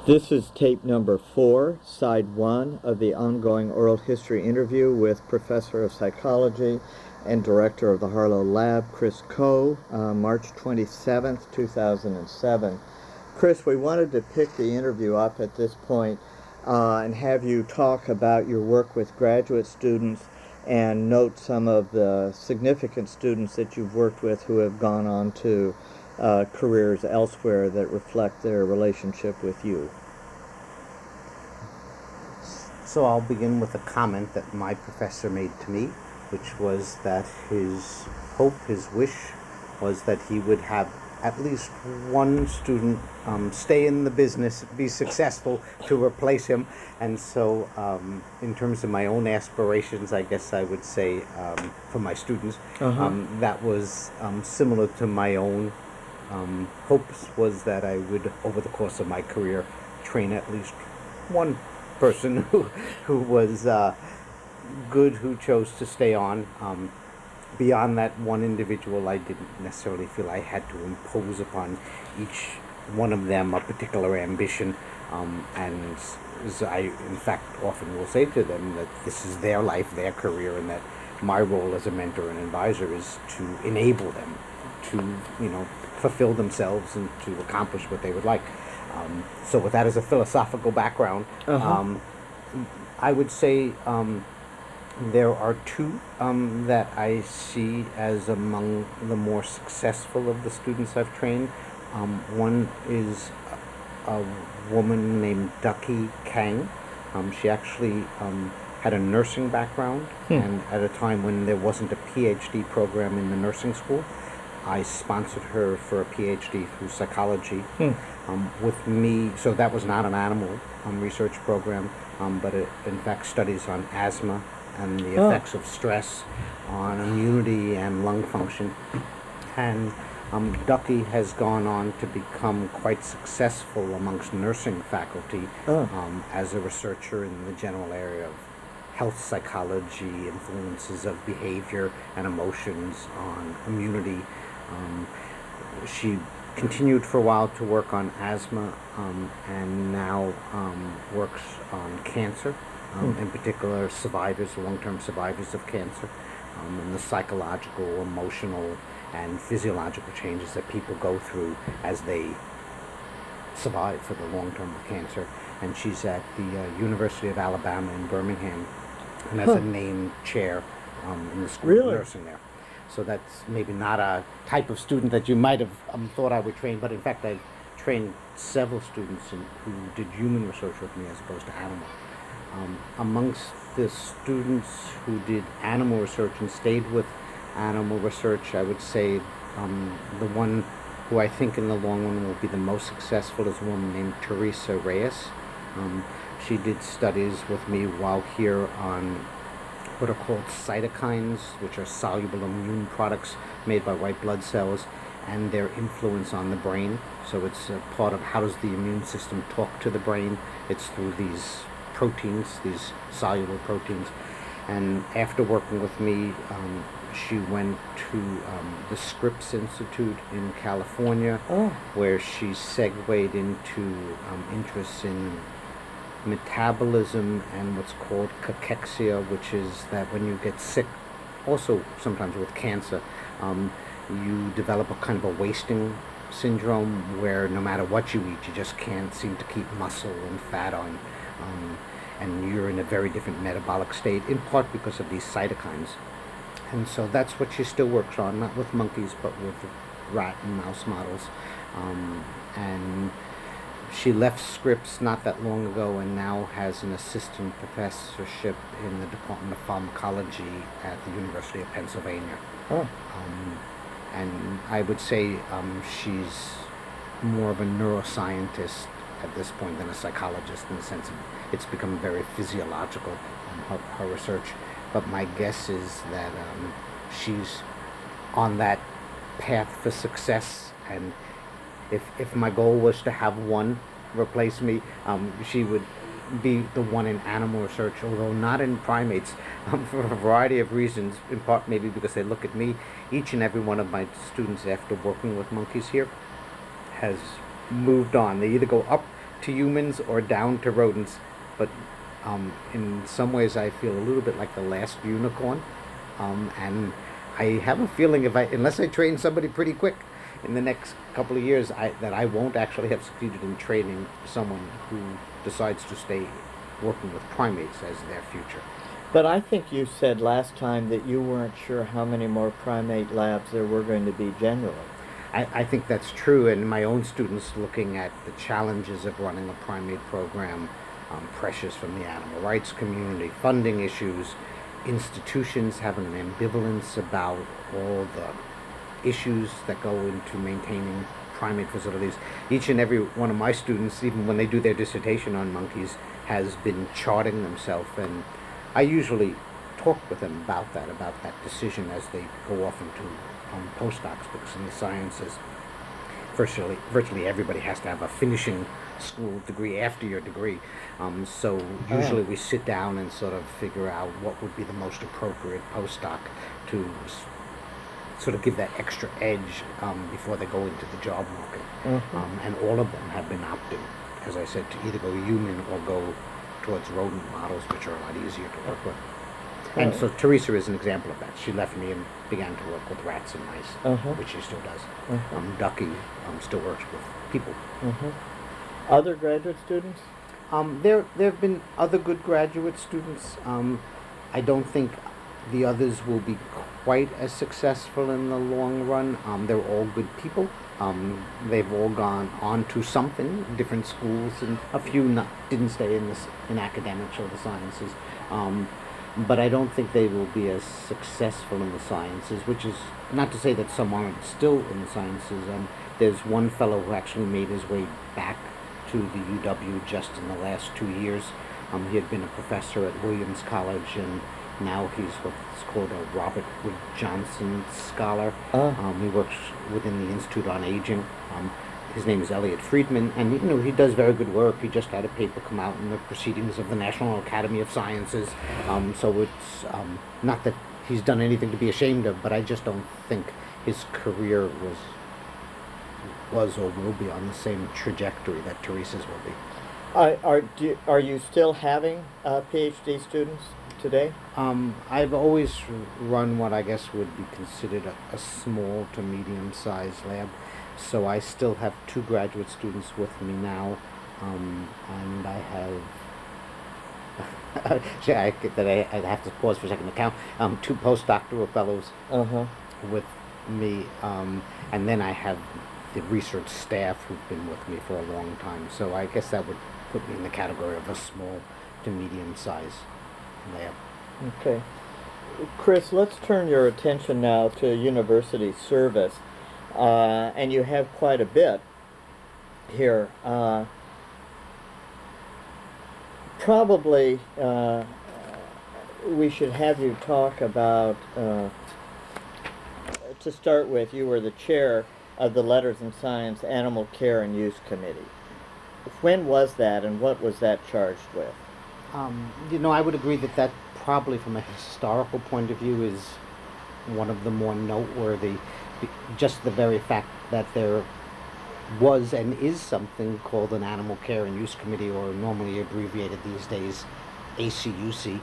This is tape number 4, side 1 of the ongoing oral history interview with Professor of Psychology and Director of the Harlow Lab, Chris Coe, March 27th, 2007. Chris, we wanted to pick the interview up at this point and have you talk about your work with graduate students and note some of the significant students that you've worked with who have gone on to careers elsewhere that reflect their relationship with you. So I'll begin with a comment that my professor made to me, which was that his hope, his wish, was that he would have at least one student stay in the business, be successful, to replace him. And so in terms of my own aspirations, I guess I would say for my students, that was similar to my own hopes, was that I would, over the course of my career, train at least one person who was good, who chose to stay on. Beyond that one individual, I didn't necessarily feel I had to impose upon each one of them a particular ambition. And as I, in fact, often will say to them that this is their life, their career, and that my role as a mentor and advisor is to enable them to, fulfill themselves and to accomplish what they would like. So with that as a philosophical background, I would say there are two that I see as among the more successful of the students I've trained. One is a woman named Ducky Kang. She actually had a nursing background, and at a time when there wasn't a PhD program in the nursing school, I sponsored her for a PhD through psychology. With me, so that was not an animal research program, but it in fact studies on asthma and the effects of stress on immunity and lung function. And Ducky has gone on to become quite successful amongst nursing faculty as a researcher in the general area of health psychology, influences of behavior and emotions on immunity. She continued for a while to work on asthma and now works on cancer, in particular survivors, long-term survivors of cancer, and the psychological, emotional, and physiological changes that people go through as they survive for the long term of cancer. And she's at the University of Alabama in Birmingham, and as a named chair in the School of Nursing there. So that's maybe not a type of student that you might have thought I would train, but in fact I've trained several students who did human research with me as opposed to animal. Amongst the students who did animal research and stayed with animal research, I would say the one who I think in the long run will be the most successful is a woman named Teresa Reyes. She did studies with me while here on what are called cytokines, which are soluble immune products made by white blood cells, and their influence on the brain. So it's a part of how does the immune system talk to the brain. It's through these proteins, these soluble proteins. And after working with me, she went to the Scripps Institute in California, where she segued into interests in metabolism and what's called cachexia, which is that when you get sick, also sometimes with cancer, you develop a kind of a wasting syndrome where no matter what you eat, you just can't seem to keep muscle and fat on, and you're in a very different metabolic state, in part because of these cytokines. And so that's what she still works on, not with monkeys, but with rat and mouse models. And she left Scripps not that long ago and now has an assistant professorship in the Department of Pharmacology at the University of Pennsylvania. And I would say she's more of a neuroscientist at this point than a psychologist, in the sense of it's become very physiological, her research. But my guess is that she's on that path for success, and if my goal was to have one replace me, she would be the one in animal research, although not in primates, for a variety of reasons, in part maybe because they look at me. Each and every one of my students, after working with monkeys here, has moved on. They either go up to humans or down to rodents, but in some ways I feel a little bit like the last unicorn, and I have a feeling unless I train somebody pretty quick in the next couple of years, that I won't actually have succeeded in training someone who decides to stay working with primates as their future. But I think you said last time that you weren't sure how many more primate labs there were going to be generally. I think that's true, and my own students looking at the challenges of running a primate program, pressures from the animal rights community, funding issues, institutions having an ambivalence about all the issues that go into maintaining primate facilities. Each and every one of my students, even when they do their dissertation on monkeys, has been charting themselves, and I usually talk with them about that decision as they go off into postdocs, because in the sciences, virtually everybody has to have a finishing school degree after your degree. So usually we sit down and sort of figure out what would be the most appropriate postdoc to sort of give that extra edge before they go into the job market. And all of them have been opting, as I said, to either go human or go towards rodent models, which are a lot easier to work with. And so Teresa is an example of that. She left me and began to work with rats and mice, which she still does. Ducky still works with people. Other graduate students? There have been other good graduate students. I don't think the others will be quite as successful in the long run. They're all good people. They've all gone on to something, different schools, and a few didn't stay in academics or the sciences. But I don't think they will be as successful in the sciences, which is not to say that some aren't still in the sciences. There's one fellow who actually made his way back to the UW just in the last 2 years. He had been a professor at Williams College, and now he's what's called a Robert Wood Johnson Scholar. He works within the Institute on Aging. His name is Elliot Friedman, and he does very good work. He just had a paper come out in the Proceedings of the National Academy of Sciences. So it's not that he's done anything to be ashamed of, but I just don't think his career was or will be on the same trajectory that Teresa's will be. Are you still having PhD students today? I've always run what I guess would be considered a small to medium-sized lab. So I still have 2 graduate students with me now, and I have I'd have to pause for a second to count. 2 postdoctoral fellows with me, and then I have the research staff who've been with me for a long time. So I guess that would put me in the category of a small to medium-sized lab. Okay. Chris, let's turn your attention now to university service. And you have quite a bit here. Probably we should have you talk about, to start with, you were the chair of the Letters in Science Animal Care and Use Committee. When was that, and what was that charged with? I would agree that probably from a historical point of view is one of the more noteworthy. Just the very fact that there was and is something called an Animal Care and Use Committee, or normally abbreviated these days ACUC,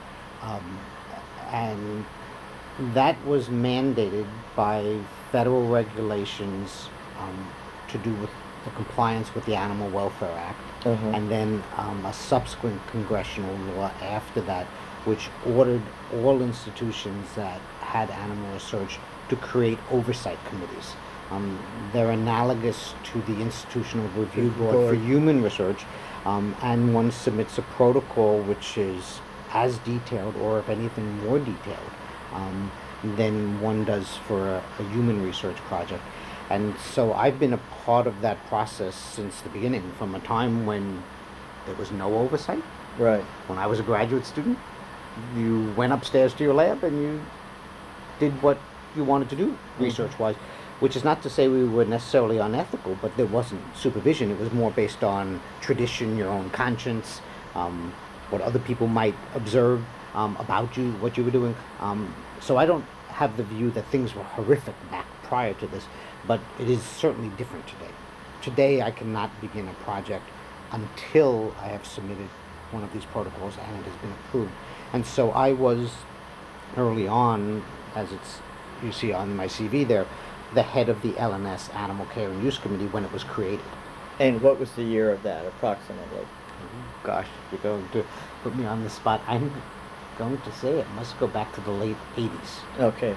and that was mandated by federal regulations to do with the compliance with the Animal Welfare Act, and then a subsequent congressional law after that, which ordered all institutions that had animal research to create oversight committees. They're analogous to the Institutional Review Board for Human Research, and one submits a protocol which is as detailed, or if anything more detailed, than one does for a human research project. And so I've been a part of that process since the beginning, from a time when there was no oversight. Right. When I was a graduate student, you went upstairs to your lab and you did what you wanted to do research-wise, which is not to say we were necessarily unethical, but there wasn't supervision. It was more based on tradition, your own conscience, what other people might observe about you, what you were doing. So I don't have the view that things were horrific back prior to this, but it is certainly different today. Today I cannot begin a project until I have submitted one of these protocols and it has been approved. And so I was early on, as you see on my CV there, the head of the LNS Animal Care and Use Committee when it was created. And what was the year of that, approximately? Gosh, you're going to put me on the spot. I'm going to say it must go back to the late 80s. Okay.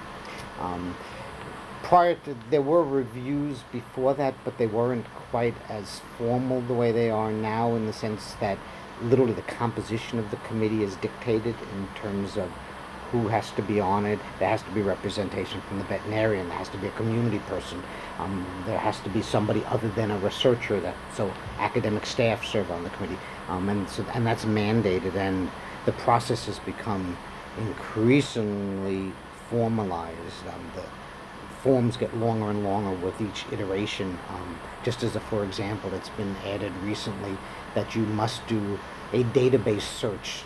Prior to, there were reviews before that, but they weren't quite as formal the way they are now, in the sense that literally the composition of the committee is dictated in terms of who has to be on it. There has to be representation from the veterinarian. There has to be a community person. There has to be somebody other than a researcher. So academic staff serve on the committee, and that's mandated. And the process has become increasingly formalized. The forms get longer and longer with each iteration. Just as for example, it's been added recently that you must do a database search,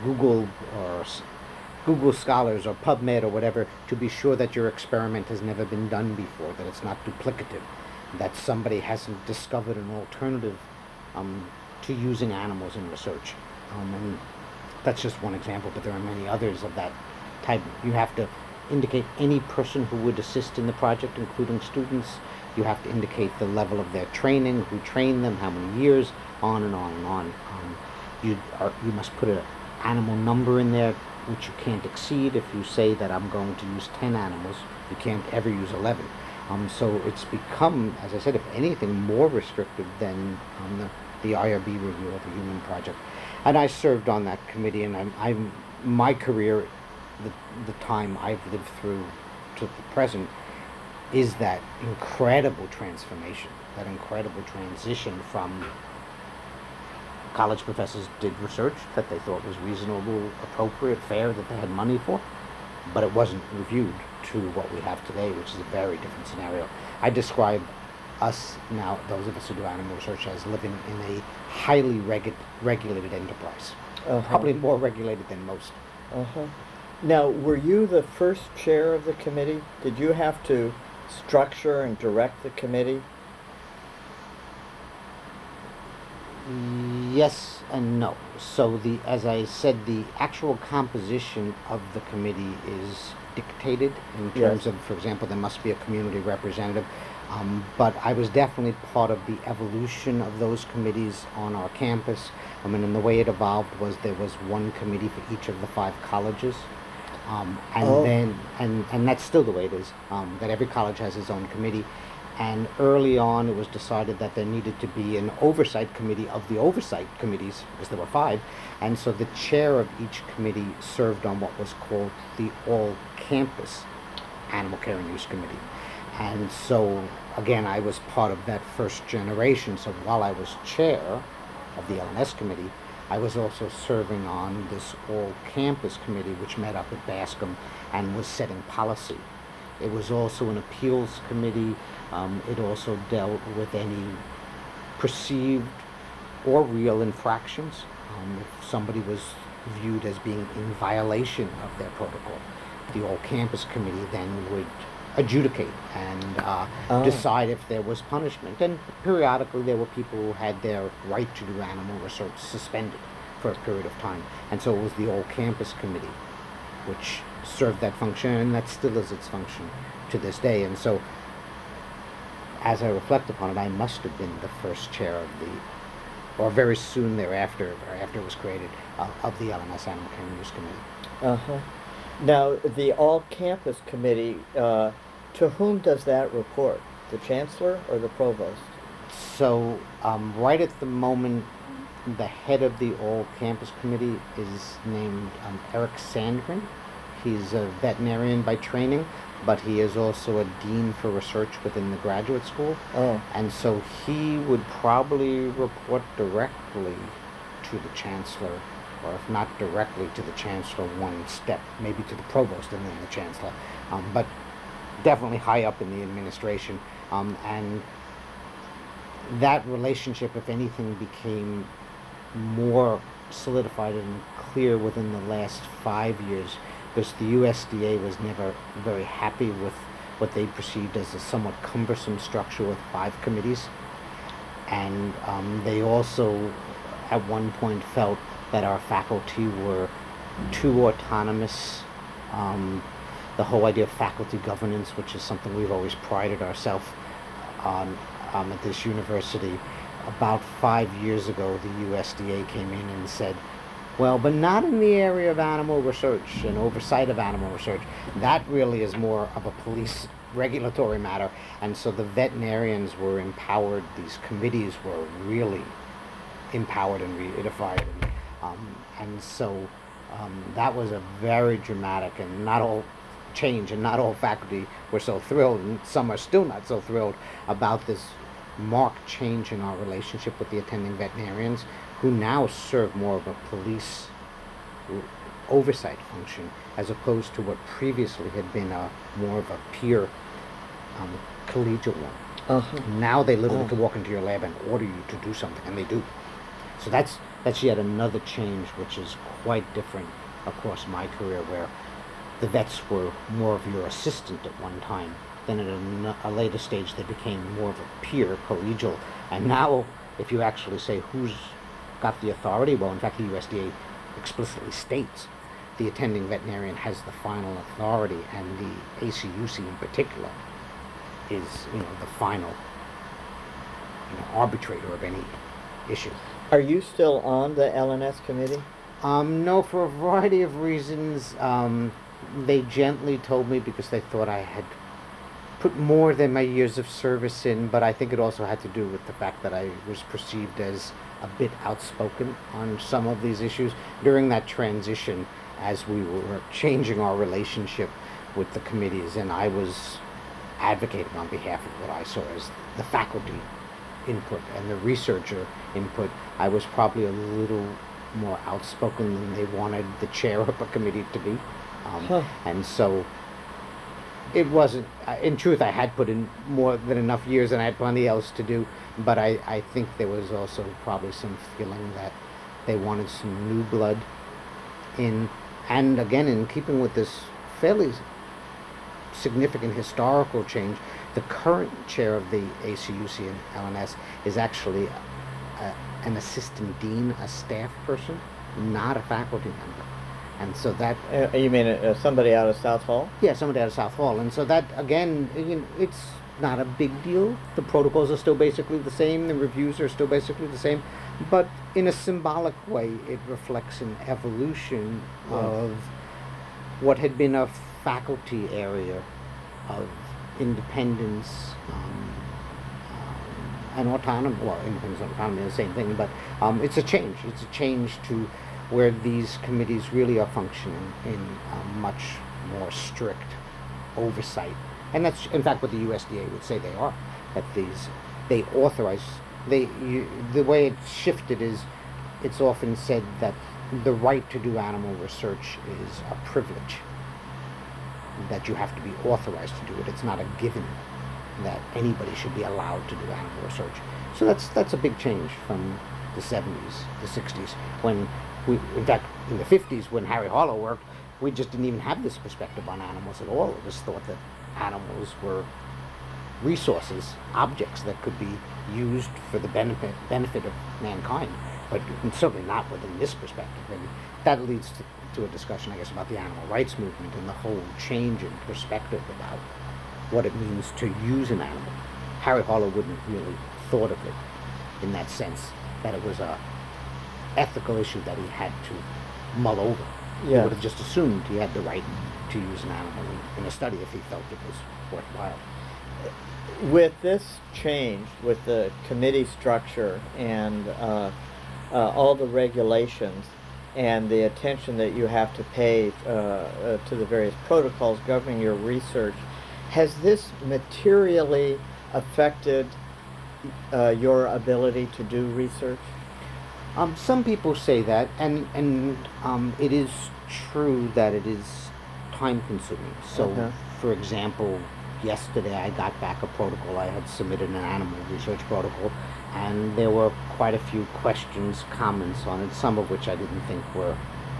Google Scholars or PubMed or whatever, to be sure that your experiment has never been done before, that it's not duplicative, that somebody hasn't discovered an alternative to using animals in research. And that's just one example, but there are many others of that type. You have to indicate any person who would assist in the project, including students. You have to indicate the level of their training, who trained them, how many years, on and on and on. You must put an animal number in there, which you can't exceed. If you say that I'm going to use 10 animals, you can't ever use 11. So it's become, as I said, if anything, more restrictive than the IRB review of a human project. And I served on that committee, and my career, the time I've lived through to the present, is that incredible transformation, that incredible transition from college professors did research that they thought was reasonable, appropriate, fair, that they had money for, but it wasn't reviewed, to what we have today, which is a very different scenario. I describe us now, those of us who do animal research, as living in a highly regulated enterprise. Probably more regulated than most. Now, were you the first chair of the committee? Did you have to structure and direct the committee? Yes and no. So as I said, the actual composition of the committee is dictated in terms of, for example, there must be a community representative. But I was definitely part of the evolution of those committees on our campus. And the way it evolved was there was one committee for each of the 5 colleges. And that's still the way it is, that every college has its own committee. And early on, it was decided that there needed to be an oversight committee of the oversight committees, because there were 5. And so the chair of each committee served on what was called the all-campus Animal Care and Use Committee. And so, again, I was part of that first generation. So while I was chair of the LNS committee, I was also serving on this all-campus committee, which met up at Bascom and was setting policy. It was also an appeals committee. It also dealt with any perceived or real infractions. If somebody was viewed as being in violation of their protocol, the all-campus committee then would adjudicate and decide if there was punishment. And periodically there were people who had their right to do animal research suspended for a period of time. And so it was the all-campus committee which served that function, and that still is its function to this day. And so as I reflect upon it, I must have been the first chair of or very soon thereafter, or after it was created, of the LNS Animal Care and Use Committee. Now, the all-campus committee, to whom does that report? The chancellor or the provost? So, right at the moment, the head of the all-campus committee is named Eric Sandgren. He's a veterinarian by training, but he is also a dean for research within the graduate school. And so he would probably report directly to the chancellor, or if not directly to the chancellor, one step, maybe to the provost and then the chancellor, but definitely high up in the administration. And that relationship, if anything, became more solidified and clear within the last 5 years, because the USDA was never very happy with what they perceived as a somewhat cumbersome structure with 5 committees. And they also, at one point, felt that our faculty were too autonomous. Um, the whole idea of faculty governance, which is something we've always prided ourselves on at this university. About 5 years ago, the USDA came in and said, well, but not in the area of animal research and oversight of animal research. That really is more of a police regulatory matter. And so the veterinarians were empowered, these committees were really empowered and reified. And so that was a very dramatic, and not all change, and not all faculty were so thrilled, and some are still not so thrilled about this marked change in our relationship with the attending veterinarians, who now serve more of a police oversight function as opposed to what previously had been a more of a peer collegial one. Uh-huh. Now they literally can walk into your lab and order you to do something, and they do. So that's yet another change, which is quite different across my career, where the vets were more of your assistant at one time. Then at a later stage, they became more of a peer, collegial. And now, if you actually say who's got the authority, well, in fact, the USDA explicitly states the attending veterinarian has the final authority, and the ACUC in particular is, the final, arbitrator of any issue. Are you still on the LNS committee? No, for a variety of reasons. They gently told me because they thought I had put more than my years of service in, but I think it also had to do with the fact that I was perceived as a bit outspoken on some of these issues during that transition as we were changing our relationship with the committees, and I was advocating on behalf of what I saw as the faculty input and the researcher input. I was probably a little more outspoken than they wanted the chair of a committee to be. And so it wasn't, in truth, I had put in more than enough years and I had plenty else to do, but I think there was also probably some feeling that they wanted some new blood in, and again, in keeping with this fairly significant historical change, the current chair of the ACUC and LNS is actually an assistant dean, a staff person, not a faculty member. And so that... you mean somebody out of South Hall? Yeah, somebody out of South Hall. And so that, again, it's not a big deal. The protocols are still basically the same. The reviews are still basically the same. But in a symbolic way, it reflects an evolution of what had been a faculty area of independence and autonomy. Well, independence and autonomy are the same thing, but it's a change. It's a change to where these committees really are functioning in a much more strict oversight. And that's, in fact, what the USDA would say they are. That they authorize, the way it's shifted is, it's often said that the right to do animal research is a privilege, that you have to be authorized to do it. It's not a given that anybody should be allowed to do animal research. So that's a big change from the 70s, the 60s, when in fact, in the 50s, when Harry Harlow worked, we just didn't even have this perspective on animals at all. It was thought that animals were resources, objects that could be used for the benefit of mankind, but certainly not within this perspective. And that leads to a discussion, I guess, about the animal rights movement and the whole change in perspective about what it means to use an animal. Harry Harlow wouldn't have really thought of it in that sense, that it was a ethical issue that he had to mull over. Yeah. He would have just assumed he had the right to use an animal in a study if he felt it was worthwhile. With this change, with the committee structure and all the regulations and the attention that you have to pay to the various protocols governing your research, has this materially affected your ability to do research? Some people say that, and it is true that it is time-consuming. So, for example, yesterday I got back a protocol. I had submitted an animal research protocol, and there were quite a few questions, comments on it, some of which I didn't think were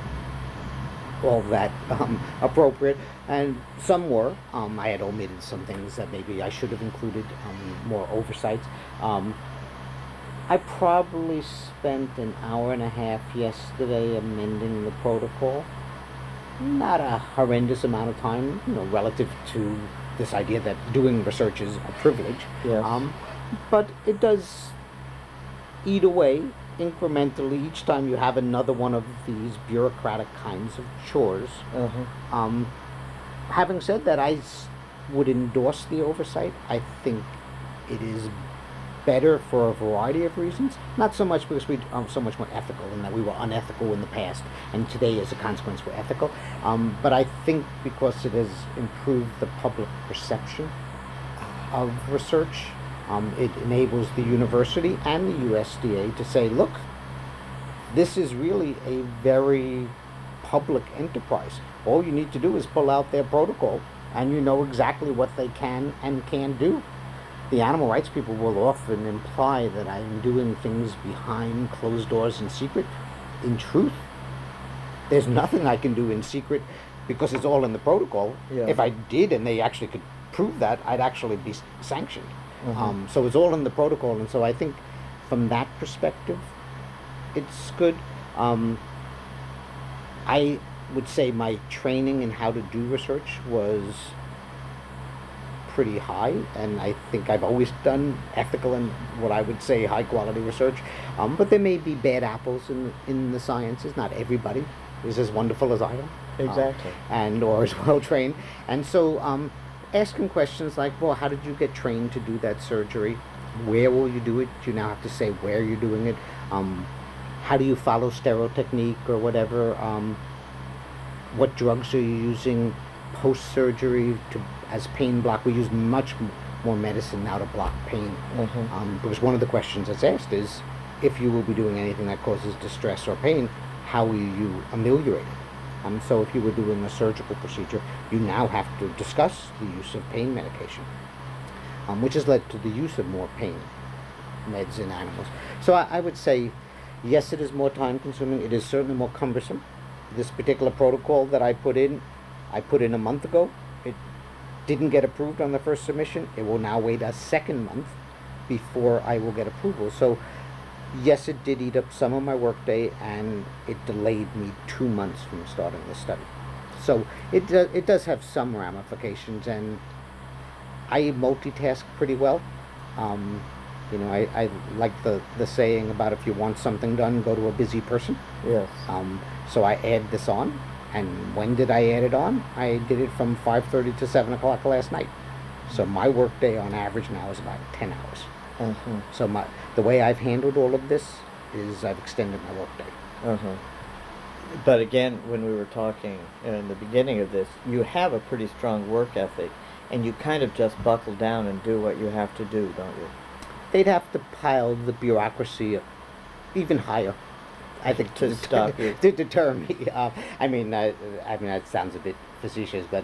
all that appropriate, and some were. I had omitted some things that maybe I should have included, more oversights. I probably spent an hour and a half yesterday amending the protocol. Not a horrendous amount of time, relative to this idea that doing research is a privilege. Yes. But it does eat away incrementally each time you have another one of these bureaucratic kinds of chores. Uh-huh. Having said that, would endorse the oversight. I think it is better for a variety of reasons. Not so much because we are so much more ethical, and that we were unethical in the past, and today, as a consequence, we're ethical. But I think because it has improved the public perception of research, it enables the university and the USDA to say, look, this is really a very public enterprise. All you need to do is pull out their protocol, and you know exactly what they can and can't do. The animal rights people will often imply that I'm doing things behind closed doors in secret. In truth, there's nothing I can do in secret because it's all in the protocol. Yeah. If I did and they actually could prove that, I'd actually be sanctioned. Mm-hmm. So it's all in the protocol, and so I think from that perspective, it's good. I would say my training in how to do research was pretty high, and I think I've always done ethical and what I would say high quality research. But there may be bad apples in the sciences. Not everybody is as wonderful as I am. Exactly. And or as well trained. And so asking questions like, well, how did you get trained to do that surgery? Where will you do it? You now have to say where you're doing it. How do you follow sterile technique or whatever? What drugs are you using post-surgery as pain block? We use much more medicine now to block pain. Mm-hmm. Because one of the questions that's asked is, if you will be doing anything that causes distress or pain, how will you ameliorate it? So if you were doing a surgical procedure, you now have to discuss the use of pain medication, which has led to the use of more pain meds in animals. So I would say, yes, it is more time consuming. It is certainly more cumbersome. This particular protocol that I put in a month ago. It didn't get approved on the first submission. It will now wait a second month before I will get approval. So yes, it did eat up some of my workday, and it delayed me 2 months from starting the study. So it does have some ramifications, and I multitask pretty well. I like the saying about, if you want something done, go to a busy person. Yes. So I add this on, and when did I add it on? I did it from 5:30 to 7 o'clock last night. So my workday on average now is about 10 hours. Mm-hmm. So the way I've handled all of this is I've extended my workday. Uh-huh. But again, when we were talking in the beginning of this, you have a pretty strong work ethic, and you kind of just buckle down and do what you have to do, don't you? They'd have to pile the bureaucracy up even higher, I think, To stop you. to deter me. That sounds a bit facetious, but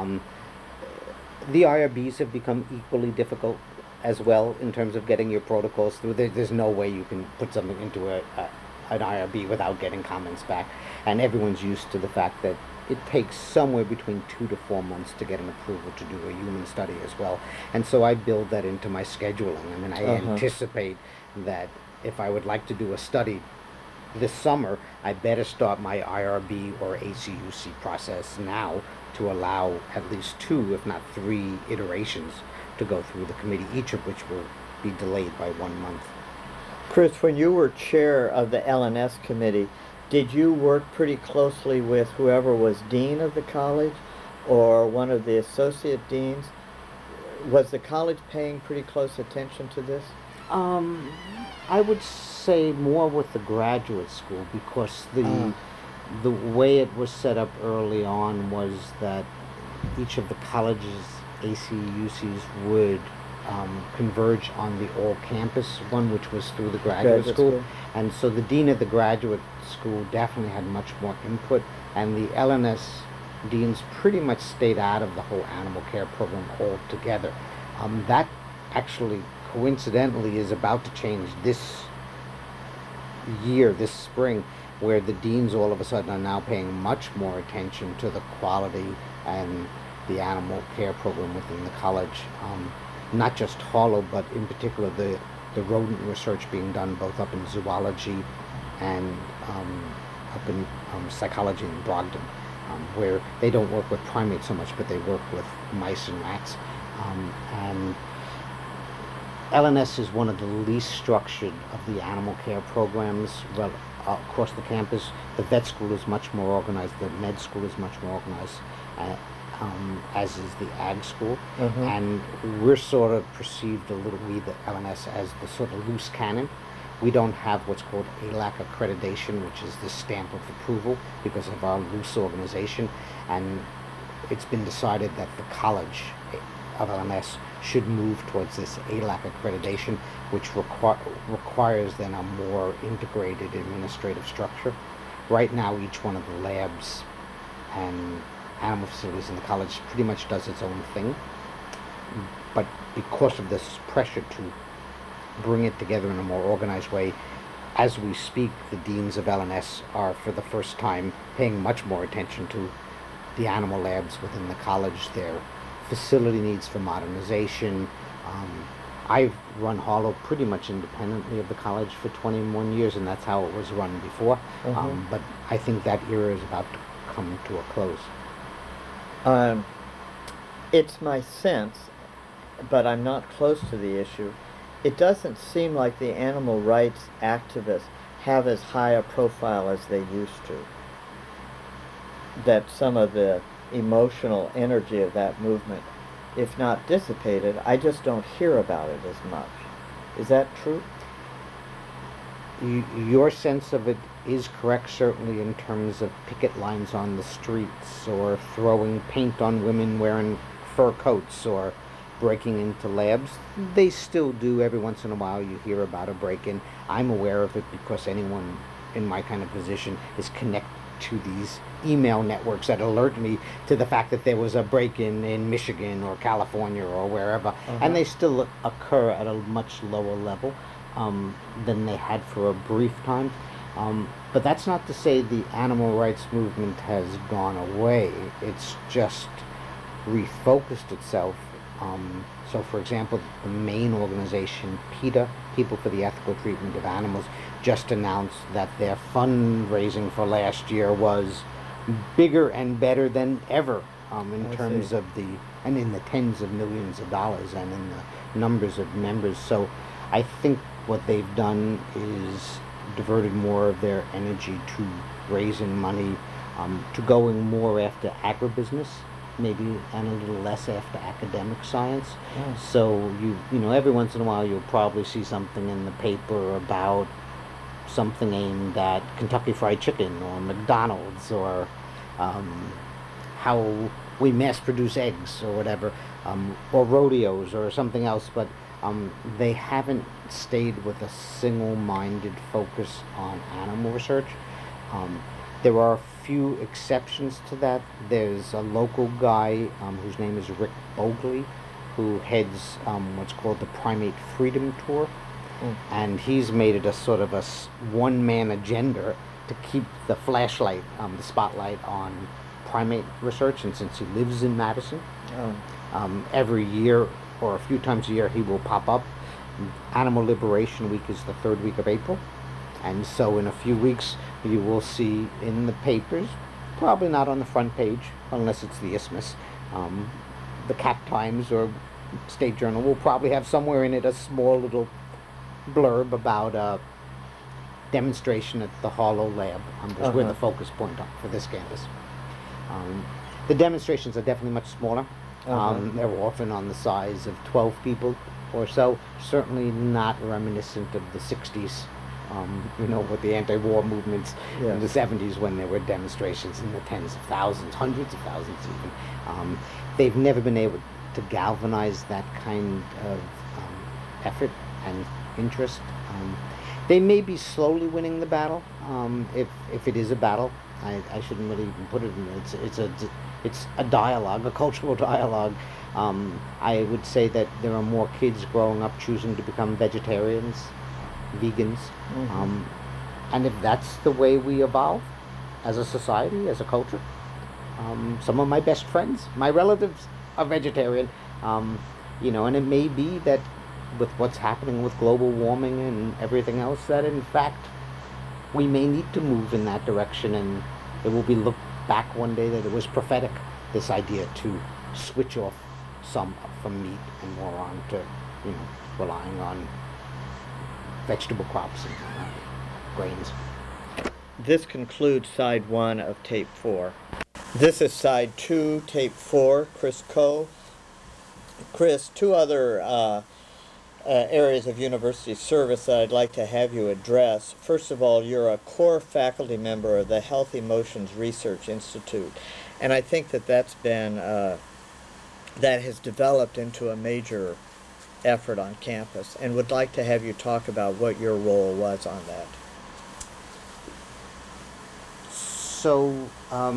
the IRBs have become equally difficult as well in terms of getting your protocols through. There's no way you can put something into an IRB without getting comments back, and everyone's used to the fact that it takes somewhere between 2 to 4 months to get an approval to do a human study as well. And so I build that into my scheduling. I anticipate that if I would like to do a study this summer, I better start my IRB or ACUC process now to allow at least 2, if not 3 iterations to go through the committee, each of which will be delayed by 1 month. Chris, when you were chair of the LNS committee, did you work pretty closely with whoever was dean of the college or one of the associate deans? Was the college paying pretty close attention to this? I would say more with the graduate school, because the way it was set up early on was that each of the colleges, ACUCs, would converge on the all-campus one, which was through the graduate school. And so the dean of the graduate school definitely had much more input, and the LNS deans pretty much stayed out of the whole animal care program altogether. That actually, coincidentally, is about to change this year, this spring, where the deans all of a sudden are now paying much more attention to the quality and the animal care program within the college. Not just Harlow, but in particular the the rodent research being done both up in zoology and up in psychology in Brogden, where they don't work with primates so much, but they work with mice and rats. And LNS is one of the least structured of the animal care programs across the campus. The vet school is much more organized. The med school is much more organized, as is the ag school. And we're sort of perceived a little, we, the LNS, as the sort of loose cannon. We don't have what's called ALAC accreditation, which is the stamp of approval because of our loose organization. And it's been decided that the college of LNS should move towards this ALAC accreditation, which requires then a more integrated administrative structure. Right now, each one of the labs and animal facilities in the college pretty much does its own thing. But because of this pressure to bring it together in a more organized way, as we speak, the deans of LNS are for the first time paying much more attention to the animal labs within the college, their facility needs for modernization. I've run Harlow pretty much independently of the college for 21 years, and that's how it was run before. But I think that era is about to come to a close. It's my sense, but I'm not close to the issue. It doesn't seem like the animal rights activists have as high a profile as they used to. That some of the emotional energy of that movement, if not dissipated, I just don't hear about it as much. Is that true? Your sense of it is correct, certainly in terms of picket lines on the streets, or throwing paint on women wearing fur coats, or breaking into labs. They still do. Every once in a while you hear about a break-in. I'm aware of it because anyone in my kind of position is connected to these email networks that alert me to the fact that there was a break-in in Michigan or California or wherever. And they still occur at a much lower level than they had for a brief time. But that's not to say the animal rights movement has gone away. It's just refocused itself. So, for example, the main organization, PETA, People for the Ethical Treatment of Animals, just announced that their fundraising for last year was bigger and better than ever in terms of and in the tens of millions of dollars and in the numbers of members. So I think what they've done is diverted more of their energy to raising money, to going more after agribusiness, maybe, and a little less after academic science. So you know, every once in a while you'll probably see something in the paper about something aimed at Kentucky Fried Chicken or McDonald's, or how we mass produce eggs or whatever, or rodeos or something else, but they haven't stayed with a single-minded focus on animal research. There are a few exceptions to that. There's a local guy whose name is Rick Bogley, who heads what's called the Primate Freedom Tour. And he's made it a sort of a one-man agenda to keep the flashlight, the spotlight on primate research. And since he lives in Madison, every year or a few times a year he will pop up. Animal Liberation Week is the third week of April. And so in a few weeks you will see in the papers, probably not on the front page unless it's the Isthmus, the Cat Times or State Journal will probably have somewhere in it a small little blurb about a demonstration at the Harlow Lab. We're the focus point for this campus. The demonstrations are definitely much smaller. They're often on the size of 12 people or so, certainly not reminiscent of the 60s, with the anti-war movements in the 70s, when there were demonstrations in the tens of thousands, hundreds of thousands even. They've never been able to galvanize that kind of effort and interest. They may be slowly winning the battle, if it is a battle. I shouldn't really even put it in. It's a dialogue, a cultural dialogue. I would say that there are more kids growing up choosing to become vegetarians, vegans, and if that's the way we evolve as a society, as a culture. Some of my best friends, my relatives, are vegetarian, and it may be that with what's happening with global warming and everything else, that in fact we may need to move in that direction, and it will be looked back one day that it was prophetic, this idea to switch off some from meat and more on to, relying on vegetable crops and grains. This concludes side 1 of tape 4. This is side 2, tape 4, Chris Coe. Chris, two other areas of university service that I'd like to have you address. First of all, you're a core faculty member of the Health Emotions Research Institute, and I think that that's been that has developed into a major effort on campus, and would like to have you talk about what your role was on that. So,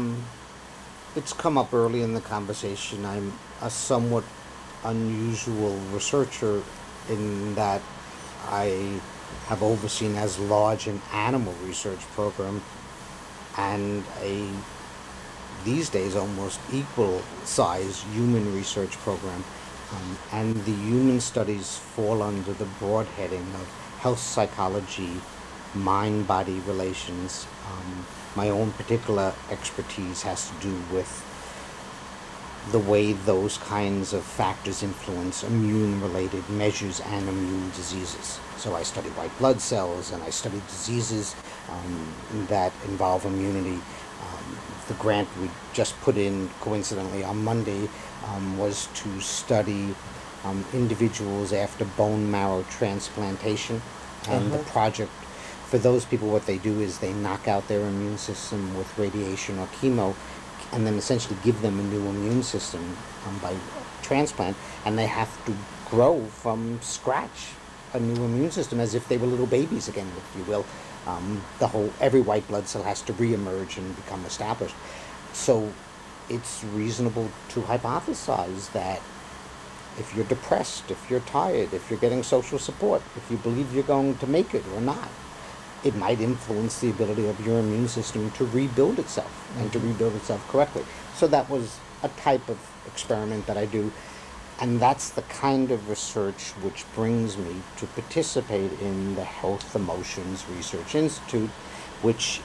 it's come up early in the conversation. I'm a somewhat unusual researcher in that I have overseen as large an animal research program and a these days almost equal size human research program. And the human studies fall under the broad heading of health psychology, mind-body relations. My own particular expertise has to do with the way those kinds of factors influence immune-related measures and immune diseases. So I study white blood cells, and I study diseases that involve immunity. The grant we just put in, coincidentally, on Monday was to study individuals after bone marrow transplantation. And the project, for those people, what they do is they knock out their immune system with radiation or chemo, and then essentially give them a new immune system by transplant, and they have to grow from scratch a new immune system as if they were little babies again, if you will. Every white blood cell has to reemerge and become established. So it's reasonable to hypothesize that if you're depressed, if you're tired, if you're getting social support, if you believe you're going to make it or not, it might influence the ability of your immune system to rebuild itself and to rebuild itself correctly. So that was a type of experiment that I do, and that's the kind of research which brings me to participate in the Health Emotions Research Institute, which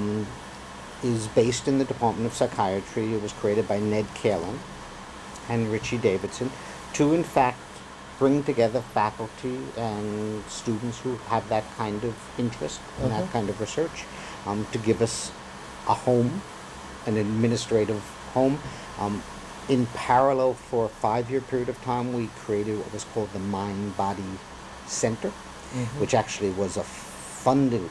is based in the Department of Psychiatry. It was created by Ned Kaelin and Richie Davidson to, in fact, bring together faculty and students who have that kind of interest in that kind of research, to give us a home, an administrative home. In parallel, for a 5-year period of time, we created what was called the Mind Body Center, which actually was a funded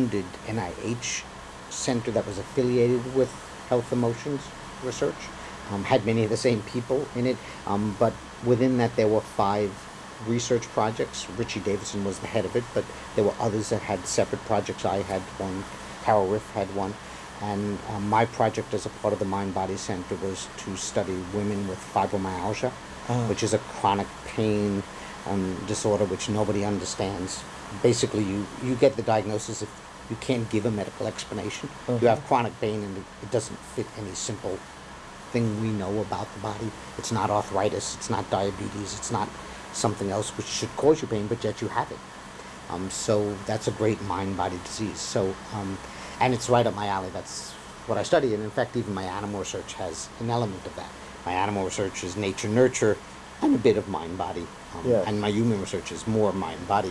NIH center that was affiliated with Health Emotions Research. Had many of the same people in it, but within that there were 5 research projects. Richie Davidson was the head of it, but there were others that had separate projects. I had one, Carol Riff had one, and my project as a part of the Mind Body Center was to study women with fibromyalgia, which is a chronic pain disorder which nobody understands. Basically, you get the diagnosis if you can't give a medical explanation. You have chronic pain, and it doesn't fit any simple thing we know about the body. It's not arthritis, it's not diabetes, it's not something else which should cause you pain, but yet you have it. So that's a great mind-body disease. So, and it's right up my alley. That's what I study, and in fact, even my animal research has an element of that. My animal research is nature-nurture and a bit of mind-body, and my human research is more mind-body.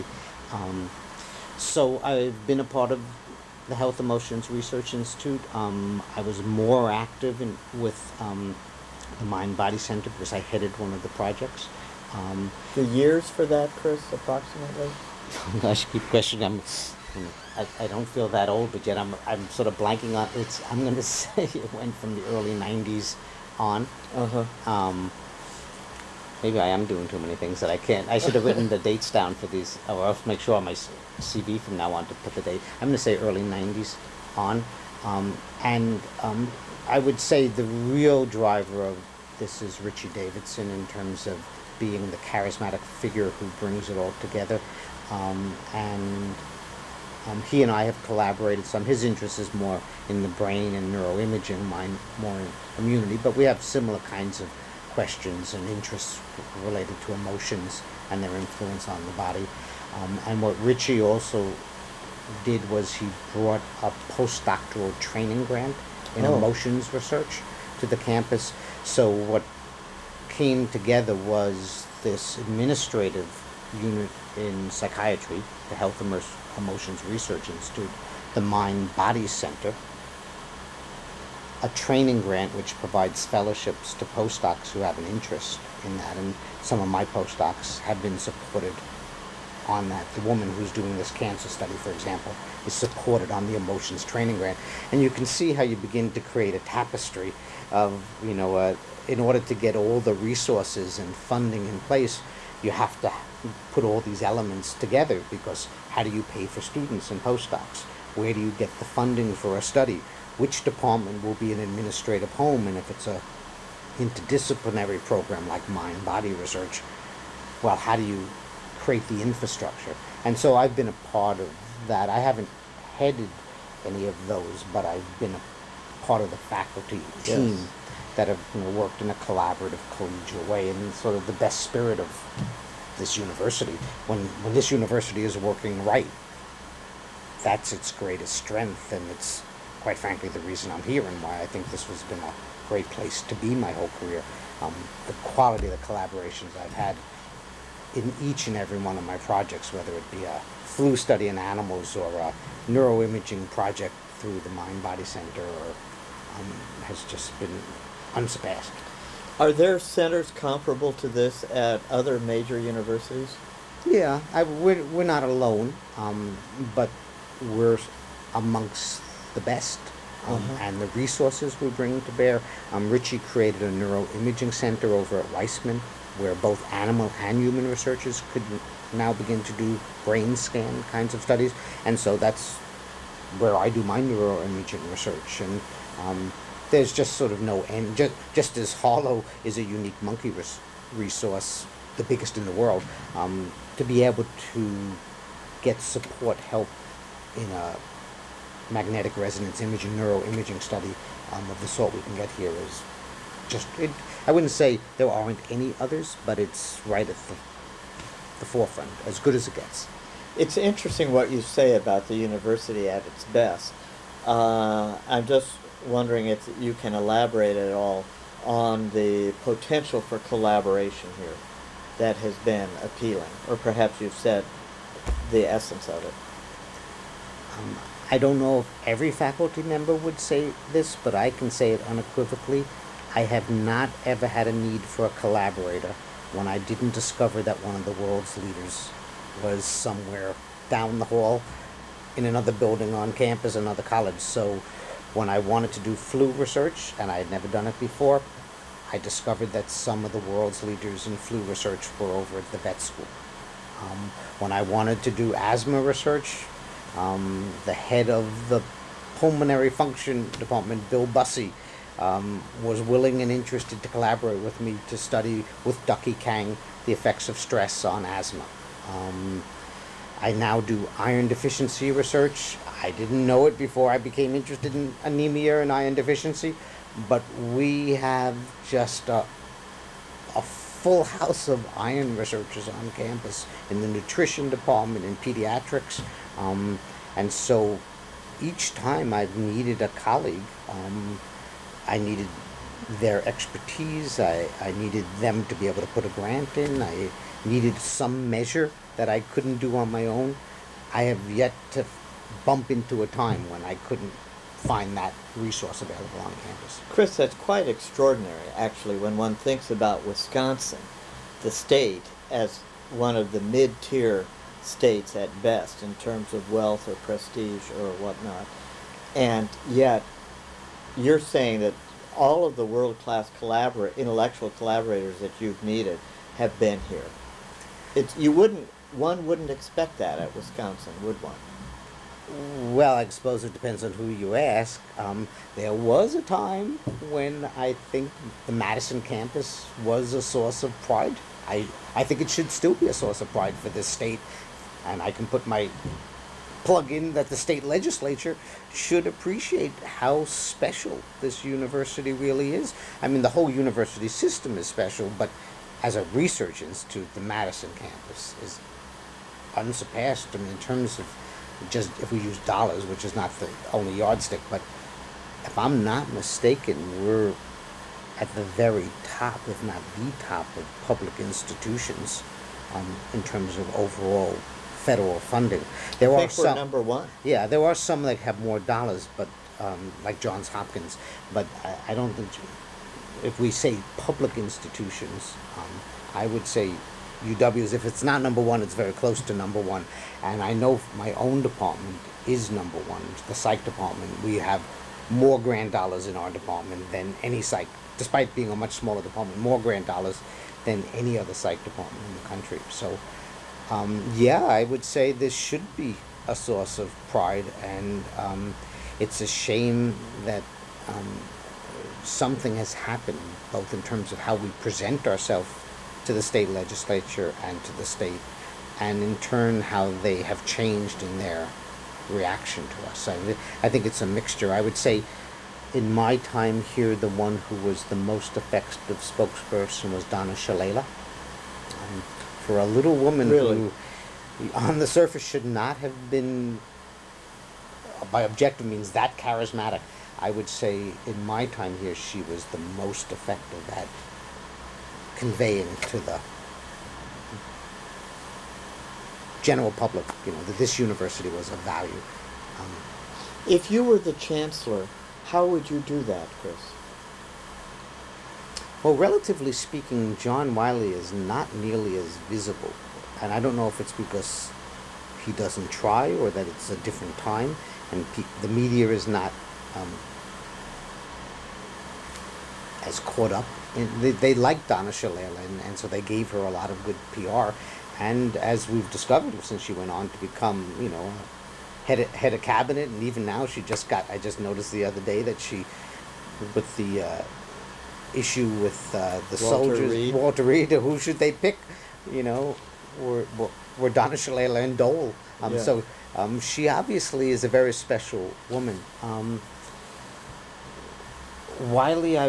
So I've been a part of the Health Emotions Research Institute. I was more active with the Mind Body Center because I headed one of the projects. The years for that, Chris, approximately? I should keep questioning. I don't feel that old, but yet I'm sort of blanking on it. I'm going to say it went from the early 90s on. Maybe I am doing too many things that I can't. I should have written the dates down for these, or I'll make sure on my CV from now on to put the date. I'm going to say early 90s on. And I would say the real driver of this is Richie Davidson in terms of being the charismatic figure who brings it all together. And he and I have collaborated some. His interest is more in the brain and neuroimaging, mine more in immunity, but we have similar kinds of questions and interests related to emotions and their influence on the body. And what Richie also did was he brought a postdoctoral training grant in Oh. emotions research to the campus. So what came together was this administrative unit in psychiatry, the Health Emotions Research Institute, the Mind Body Center, a training grant which provides fellowships to postdocs who have an interest in that, and some of my postdocs have been supported on that. The woman who's doing this cancer study, for example, is supported on the emotions training grant. And you can see how you begin to create a tapestry of, in order to get all the resources and funding in place, you have to put all these elements together, because how do you pay for students and postdocs? Where do you get the funding for a study? Which department will be an administrative home? And if it's a interdisciplinary program like mind-body research, well, how do you create the infrastructure? And so I've been a part of that. I haven't headed any of those, but I've been a part of the faculty team. Yes. That have worked in a collaborative, collegial way, and sort of the best spirit of this university. When this university is working right, that's its greatest strength, and it's quite frankly the reason I'm here and why I think this has been a great place to be my whole career. The quality of the collaborations I've had in each and every one of my projects, whether it be a flu study in animals or a neuroimaging project through the Mind Body Center, or has just been unsurpassed. Are there centers comparable to this at other major universities? Yeah, we're not alone, but we're amongst the best. And the resources we bring to bear. Richie created a neuroimaging center over at Weissman, where both animal and human researchers could now begin to do brain scan kinds of studies. And so that's where I do my neuroimaging research. And there's just sort of no end. Just as Harlow is a unique monkey resource, the biggest in the world, to be able to get support, help in a magnetic resonance imaging, neuroimaging study of the sort we can get here is just, I wouldn't say there aren't any others, but it's right at the forefront, as good as it gets. It's interesting what you say about the university at its best. I'm just wondering if you can elaborate at all on the potential for collaboration here that has been appealing, or perhaps you've said the essence of it. I don't know if every faculty member would say this, but I can say it unequivocally. I have not ever had a need for a collaborator when I didn't discover that one of the world's leaders was somewhere down the hall in another building on campus, another college. So when I wanted to do flu research, and I had never done it before, I discovered that some of the world's leaders in flu research were over at the vet school. When I wanted to do asthma research, the head of the pulmonary function department, Bill Bussey, was willing and interested to collaborate with me to study with Ducky Kang the effects of stress on asthma. I now do iron deficiency research. I didn't know it before I became interested in anemia and iron deficiency, but we have just a full house of iron researchers on campus in the nutrition department, in pediatrics, and so each time I've needed a colleague, I needed their expertise, I needed them to be able to put a grant in, I needed some measure that I couldn't do on my own. I have yet to bump into a time when I couldn't find that resource available on campus. Chris, that's quite extraordinary, actually, when one thinks about Wisconsin, the state, as one of the mid-tier states at best in terms of wealth or prestige or whatnot. And yet, you're saying that all of the world-class intellectual collaborators that you've needed have been here. One wouldn't expect that at Wisconsin, would one? Well, I suppose it depends on who you ask. There was a time when I think the Madison campus was a source of pride. I think it should still be a source of pride for this state, and I can put my plug in that the state legislature should appreciate how special this university really is. I mean, the whole university system is special, but as a research institute, the Madison campus is unsurpassed. I mean, in terms of just if we use dollars, which is not the only yardstick, but if I'm not mistaken, we're at the very top, if not the top, of public institutions in terms of overall federal funding. There I are think we're some, number one. yeah, there are some that have more dollars, but like Johns Hopkins. But I don't think if we say public institutions, I would say UW's. If it's not number one, it's very close to number one. And I know my own department is number one. The psych department. We have more grant dollars in our department than any psych, despite being a much smaller department. More grant dollars than any other psych department in the country. So, yeah, I would say this should be a source of pride, and it's a shame that something has happened, both in terms of how we present ourselves to the state legislature and to the state, and in turn how they have changed in their reaction to us. I think it's a mixture. I would say in my time here, the one who was the most effective spokesperson was Donna Shalala. For a little woman Really? who, on the surface, should not have been, by objective means, that charismatic, I would say in my time here, she was the most effective at conveying to the general public, that this university was of value. If you were the chancellor, how would you do that, Chris? Well, relatively speaking, John Wiley is not nearly as visible. And I don't know if it's because he doesn't try or that it's a different time and the media is not as caught up. They liked Donna Shalala, and so they gave her a lot of good PR. And as we've discovered, since she went on to become, head of cabinet, and even now I just noticed the other day that she, with the issue with the soldiers, Reed. Walter Reed, who should they pick? Were Donna Shalala and Dole. Yeah. So she obviously is a very special woman. Wiley,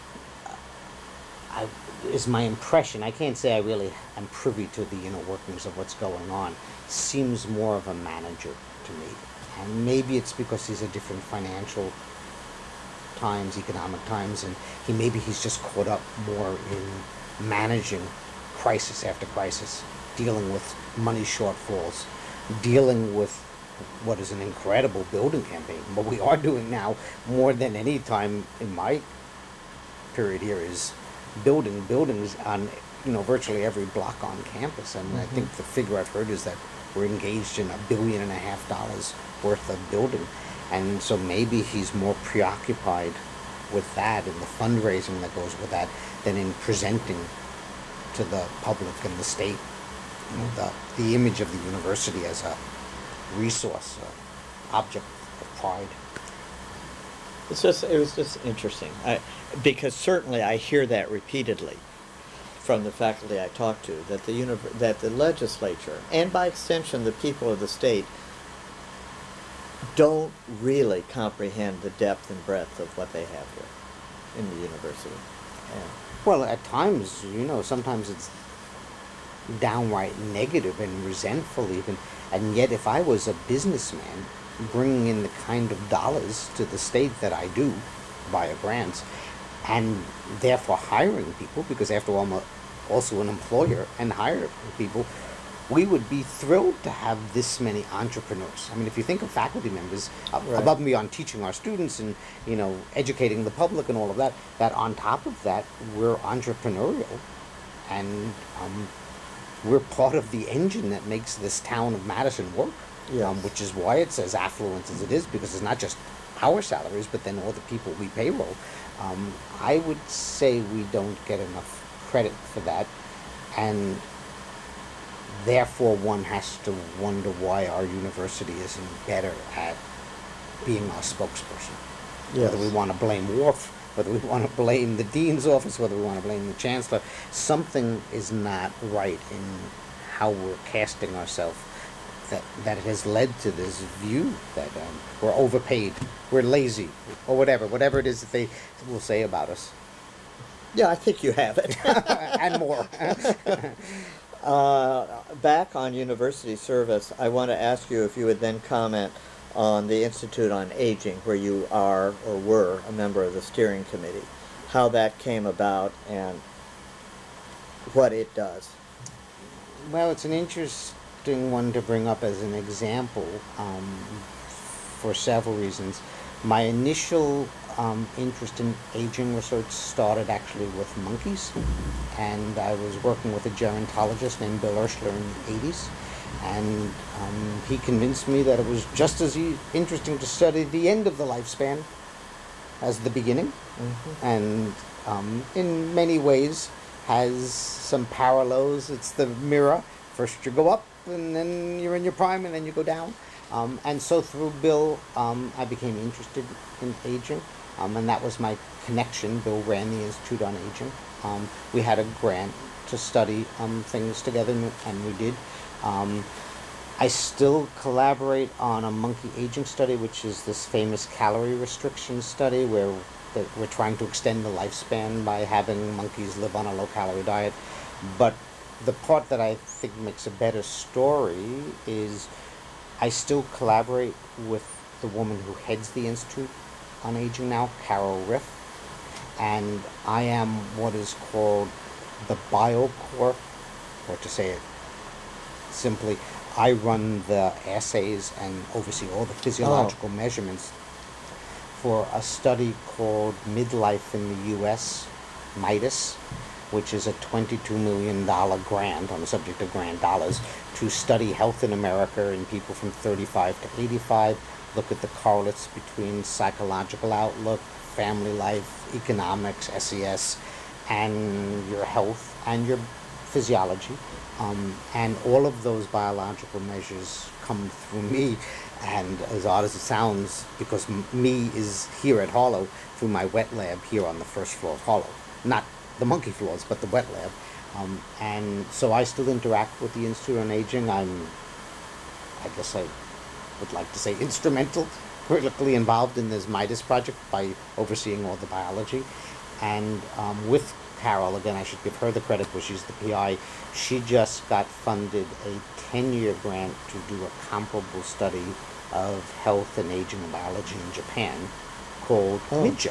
is my impression. I can't say I really am privy to the inner workings of what's going on. Seems more of a manager to me, and maybe it's because he's a different financial times, economic times, and he's just caught up more in managing crisis after crisis, dealing with money shortfalls, dealing with what is an incredible building campaign. What we are doing now more than any time in my period here is building buildings on virtually every block on campus. And I think the figure I've heard is that we're engaged in $1.5 billion worth of building, and so maybe he's more preoccupied with that and the fundraising that goes with that than in presenting to the public and the state the image of the university as a resource, object of pride. It was just interesting, because certainly I hear that repeatedly from the faculty I talk to, that that the legislature, and by extension the people of the state, don't really comprehend the depth and breadth of what they have here in the university. Well, at times, sometimes it's downright negative and resentful even. And yet, if I was a businessman bringing in the kind of dollars to the state that I do via grants, and therefore hiring people, because after all, I'm also an employer and hire people, we would be thrilled to have this many entrepreneurs. I mean, if you think of faculty members, Right. above and beyond teaching our students and, educating the public and all of that, that on top of that, we're entrepreneurial, and we're part of the engine that makes this town of Madison work. Yes. Which is why it's as affluent as it is, because it's not just our salaries, but then all the people we payroll. I would say we don't get enough credit for that, and therefore one has to wonder why our university isn't better at being our spokesperson. Yes. Whether we want to blame Worf, whether we want to blame the dean's office, whether we want to blame the chancellor, something is not right in how we're casting ourselves. That it has led to this view that we're overpaid, we're lazy, or whatever it is that they will say about us. Yeah, I think you have it. and more. Back on university service, I want to ask you if you would then comment on the Institute on Aging, where you are or were a member of the steering committee, how that came about and what it does. Well, it's an interesting one to bring up as an example for several reasons. My initial interest in aging research started actually with monkeys, and I was working with a gerontologist named Bill Urschler in the 80s, and he convinced me that it was just as interesting to study the end of the lifespan as the beginning, and in many ways has some parallels. It's the mirror. First you go up, and then you're in your prime, and then you go down. And so through Bill, I became interested in aging, and that was my connection. Bill ran the Institute on Aging. We had a grant to study things together, and we did. I still collaborate on a monkey aging study, which is this famous calorie restriction study where we're trying to extend the lifespan by having monkeys live on a low-calorie diet. But the part that I think makes a better story is I still collaborate with the woman who heads the Institute on Aging now, Carol Riff, and I am what is called the BioCorp, or to say it simply, I run the assays and oversee all the physiological measurements for a study called Midlife in the U.S., MIDAS, which is a $22 million grant on the subject of grant dollars to study health in America in people from 35 to 85, look at the correlates between psychological outlook, family life, economics, SES, and your health and your physiology. And all of those biological measures come through me. And as odd as it sounds, because me is here at Harlow through my wet lab here on the first floor of Harlow. Not the monkey floors, but the wet lab. And so I still interact with the Institute on Aging. I guess I would like to say instrumental, critically involved in this MIDAS project by overseeing all the biology. And with Carol, again, I should give her the credit because she's the PI. She just got funded a 10-year grant to do a comparable study of health and aging and biology in Japan called MIDJA,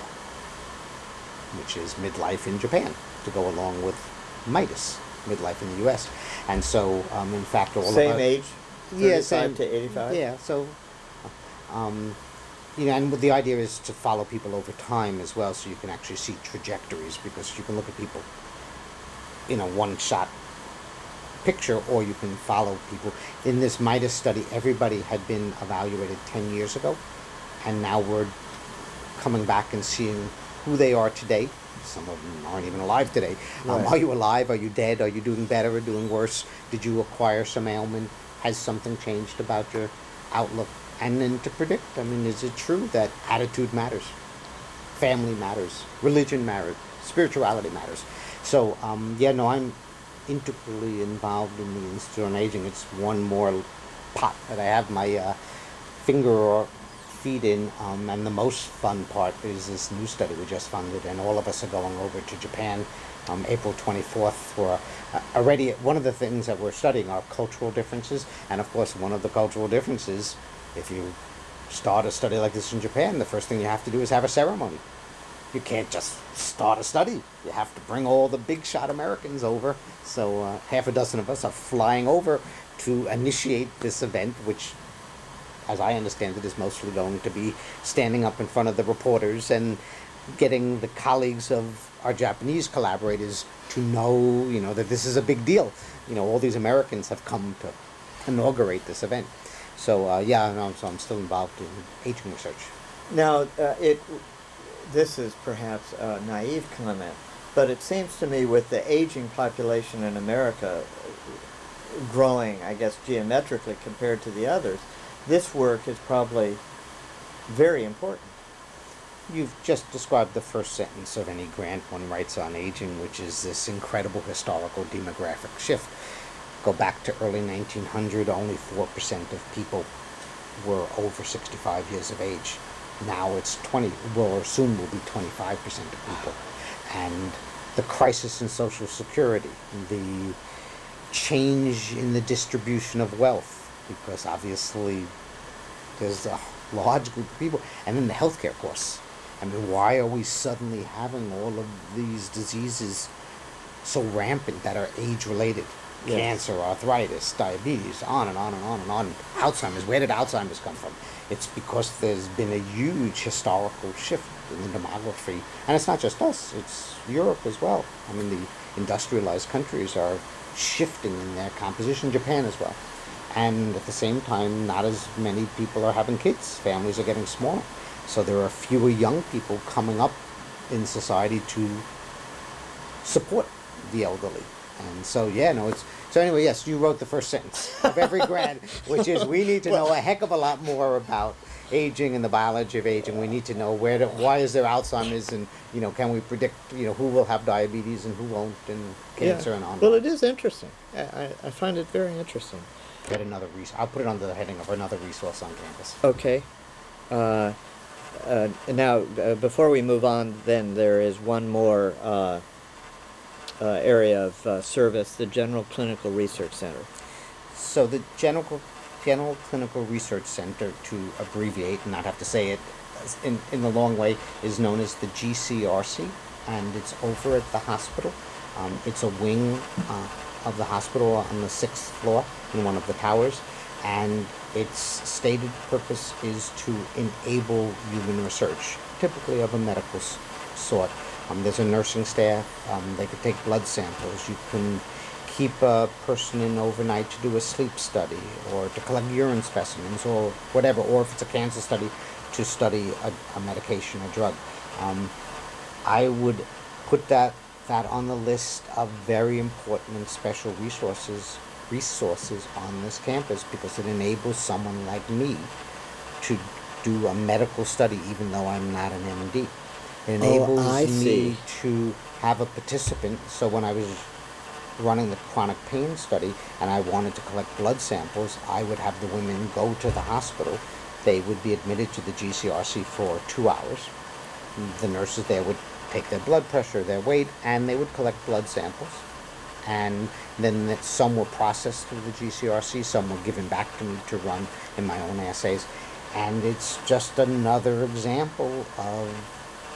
which is midlife in Japan, to go along with MIDAS, midlife in the U.S. And so, in fact, all Same of our, age? yeah, 35 same to 85? Yeah, so and the idea is to follow people over time as well, so you can actually see trajectories, because you can look at people in a one-shot picture, or you can follow people. In this MIDAS study, everybody had been evaluated 10 years ago, and now we're coming back and seeing who they are today. Some of them aren't even alive today. Right. Are you alive? Are you dead? Are you doing better or doing worse? Did you acquire some ailment? Has something changed about your outlook? And then to predict, I mean, is it true that attitude matters? Family matters. Religion matters. Spirituality matters. So, I'm integrally involved in the Institute on Aging. It's one more pot that I have my finger or feet in, and the most fun part is this new study we just funded, and all of us are going over to Japan April 24th for already. One of the things that we're studying are cultural differences, and of course one of the cultural differences, if you start a study like this in Japan, the first thing you have to do is have a ceremony. You can't just start a study. You have to bring all the big shot Americans over. So half a dozen of us are flying over to initiate this event, which, as I understand it, is mostly going to be standing up in front of the reporters and getting the colleagues of our Japanese collaborators to know, that this is a big deal. All these Americans have come to inaugurate this event. So, so I'm still involved in aging research. Now, this is perhaps a naive comment, but it seems to me with the aging population in America growing, I guess, geometrically compared to the others, this work is probably very important. You've just described the first sentence of any grant one writes on aging, which is this incredible historical demographic shift. Go back to early 1900, only 4% of people were over 65 years of age. Now it's 20, or soon will be 25% of people. And the crisis in Social Security, the change in the distribution of wealth, because obviously there's a large group of people, and then the healthcare costs. I mean, why are we suddenly having all of these diseases so rampant that are age-related? Yes. Cancer, arthritis, diabetes, on and on and on and on. Alzheimer's, where did Alzheimer's come from? It's because there's been a huge historical shift in the demography. And it's not just us, it's Europe as well. I mean, the industrialized countries are shifting in their composition, Japan as well. And at the same time, not as many people are having kids. Families are getting smaller. So there are fewer young people coming up in society to support the elderly. And so, yeah, no, it's... So anyway, yes, you wrote the first sentence of every grad, which is we need to know a heck of a lot more about aging and the biology of aging. We need to know why is there Alzheimer's, and, can we predict, who will have diabetes and who won't, and cancer and on. Well, it is interesting. I find it very interesting. Get another I'll put it under the heading of another resource on campus. Okay. Now, before we move on, then there is one more area of service, the General Clinical Research Center. So the General Clinical Research Center, to abbreviate and not have to say it in the long way, is known as the GCRC, and it's over at the hospital. It's a wing of the hospital on the 6th floor in one of the towers, and its stated purpose is to enable human research, typically of a medical sort. There's a nursing staff. They could take blood samples. You can keep a person in overnight to do a sleep study, or to collect urine specimens, or whatever, or if it's a cancer study, to study a medication, a drug. I would put that on the list of very important and special resources on this campus, because it enables someone like me to do a medical study even though I'm not an MD. It enables me to have a participant. So when I was running the chronic pain study and I wanted to collect blood samples, I would have the women go to the hospital. They would be admitted to the GCRC for 2 hours. The nurses there would take their blood pressure, their weight, and they would collect blood samples. And then some were processed through the GCRC, some were given back to me to run in my own assays. And it's just another example of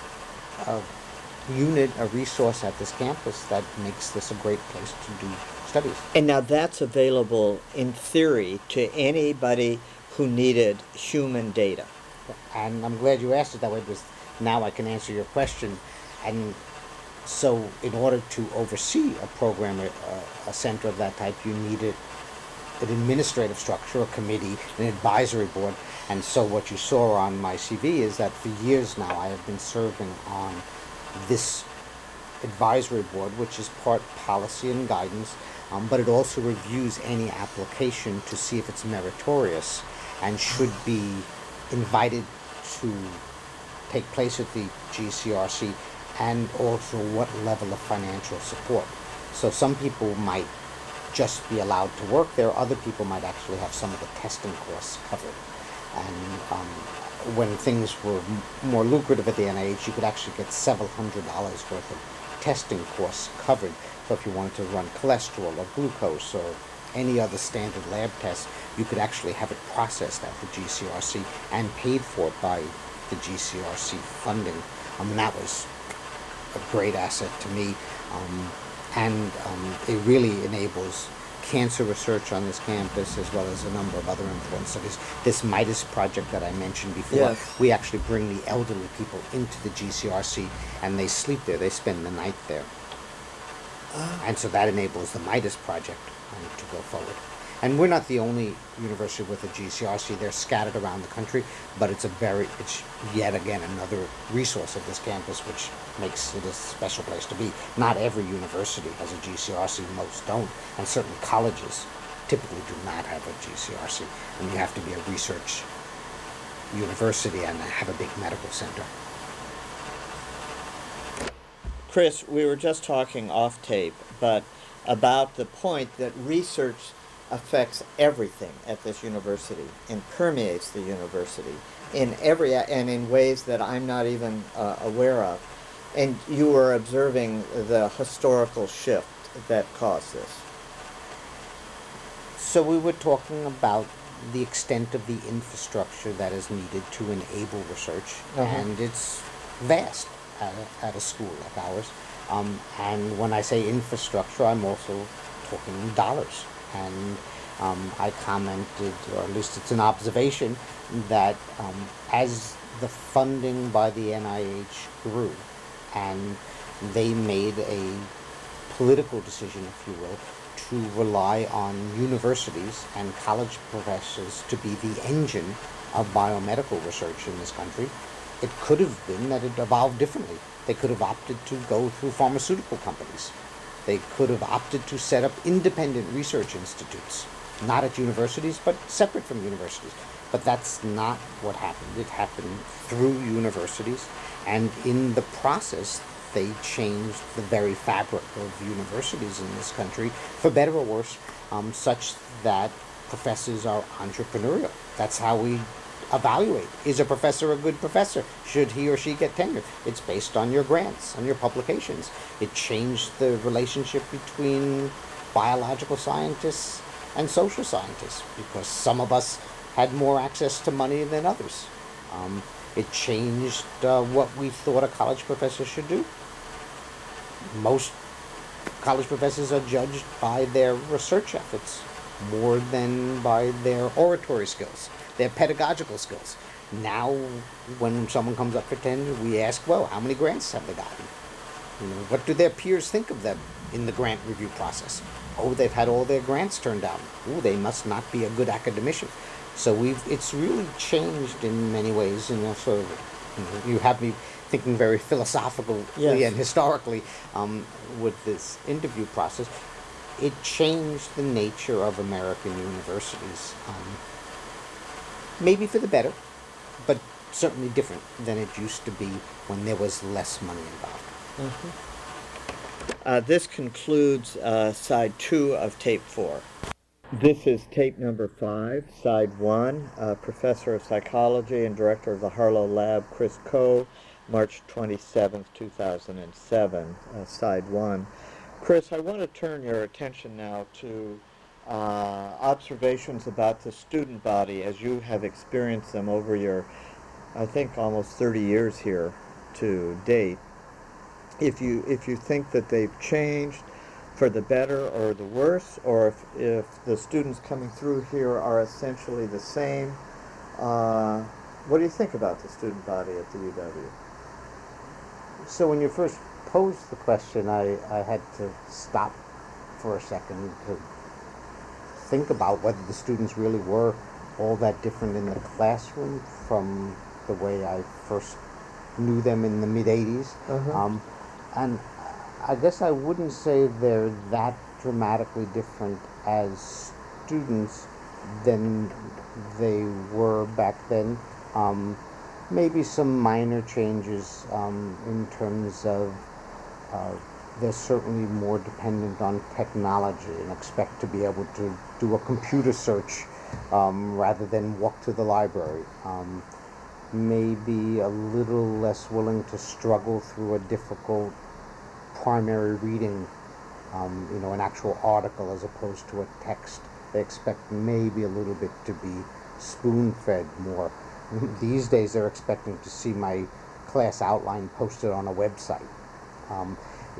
a resource at this campus that makes this a great place to do studies. And now that's available in theory to anybody who needed human data. And I'm glad you asked it that way, because now I can answer your question. And so in order to oversee a program, a center of that type, you need an administrative structure, a committee, an advisory board. And so what you saw on my CV is that for years now I have been serving on this advisory board, which is part policy and guidance, but it also reviews any application to see if it's meritorious and should be invited to take place at the GCRC, and also what level of financial support. So some people might just be allowed to work there. Other people might actually have some of the testing costs covered. And when things were more lucrative at the NIH, you could actually get several $100s worth of testing costs covered. So if you wanted to run cholesterol or glucose or any other standard lab test, you could actually have it processed at the GCRC and paid for by the GCRC funding. That was a great asset to me. And it really enables cancer research on this campus, as well as a number of other important studies. This MIDAS project that I mentioned before, yes. We actually bring the elderly people into the GCRC, and they sleep there. They spend the night there. And so that enables the MIDAS project to go forward. And we're not the only university with a GCRC. They're scattered around the country, but it's yet again another resource of this campus, which makes it a special place to be. Not every university has a GCRC, most don't, and certain colleges typically do not have a GCRC, and you have to be a research university and have a big medical center. Chris, we were just talking off tape, but about the point that research affects everything at this university and permeates the university in in ways that I'm not even aware of. And you were observing the historical shift that caused this. So we were talking about the extent of the infrastructure that is needed to enable research, Uh-huh. and it's vast at a school like ours. And when I say infrastructure, I'm also talking dollars. And I commented, or at least it's an observation, that as the funding by the NIH grew, and they made a political decision, if you will, to rely on universities and college professors to be the engine of biomedical research in this country. It could have been that it evolved differently. They could have opted to go through pharmaceutical companies. They could have opted to set up independent research institutes, not at universities, but separate from universities. But that's not what happened. It happened through universities, and in the process, they changed the very fabric of universities in this country, for better or worse, such that professors are entrepreneurial. That's how we evaluate. Is a professor a good professor? Should he or she get tenure? It's based on your grants, on your publications. It changed the relationship between biological scientists and social scientists because some of us had more access to money than others. It changed what we thought a college professor should do. Most college professors are judged by their research efforts more than by their oratory skills, their pedagogical skills. Now, when someone comes up for tenure, we ask, well, how many grants have they gotten? You know, what do their peers think of them in the grant review process? Oh, they've had all their grants turned down. Oh, they must not be a good academician. So it's really changed in many ways. And sort of, you have me thinking very philosophically Yes. and historically with this interview process. It changed the nature of American universities, maybe for the better, but certainly different than it used to be when there was less money involved. This concludes side 2 of tape 4. This is tape number 5, side 1. Professor of Psychology and Director of the Harlow Lab, Chris Coe, March 27th, 2007, side 1. Chris, I want to turn your attention now to observations about the student body as you have experienced them over your, I think, almost 30 years here to date. If you think that they've changed for the better or the worse, or if the students coming through here are essentially the same, uh, what do you think about the student body at the UW? So when you first posed the question, I had to stop for a second to think about whether the students really were all that different in the classroom from the way I first knew them in the mid 80s. Uh-huh. And I guess I wouldn't say they're that dramatically different as students than they were back then. Maybe some minor changes in terms of uh, they're certainly more dependent on technology and expect to be able to do a computer search rather than walk to the library. Maybe a little less willing to struggle through a difficult primary reading, an actual article as opposed to a text. They expect maybe a little bit to be spoon-fed more. These days they're expecting to see my class outline posted on a website. Um,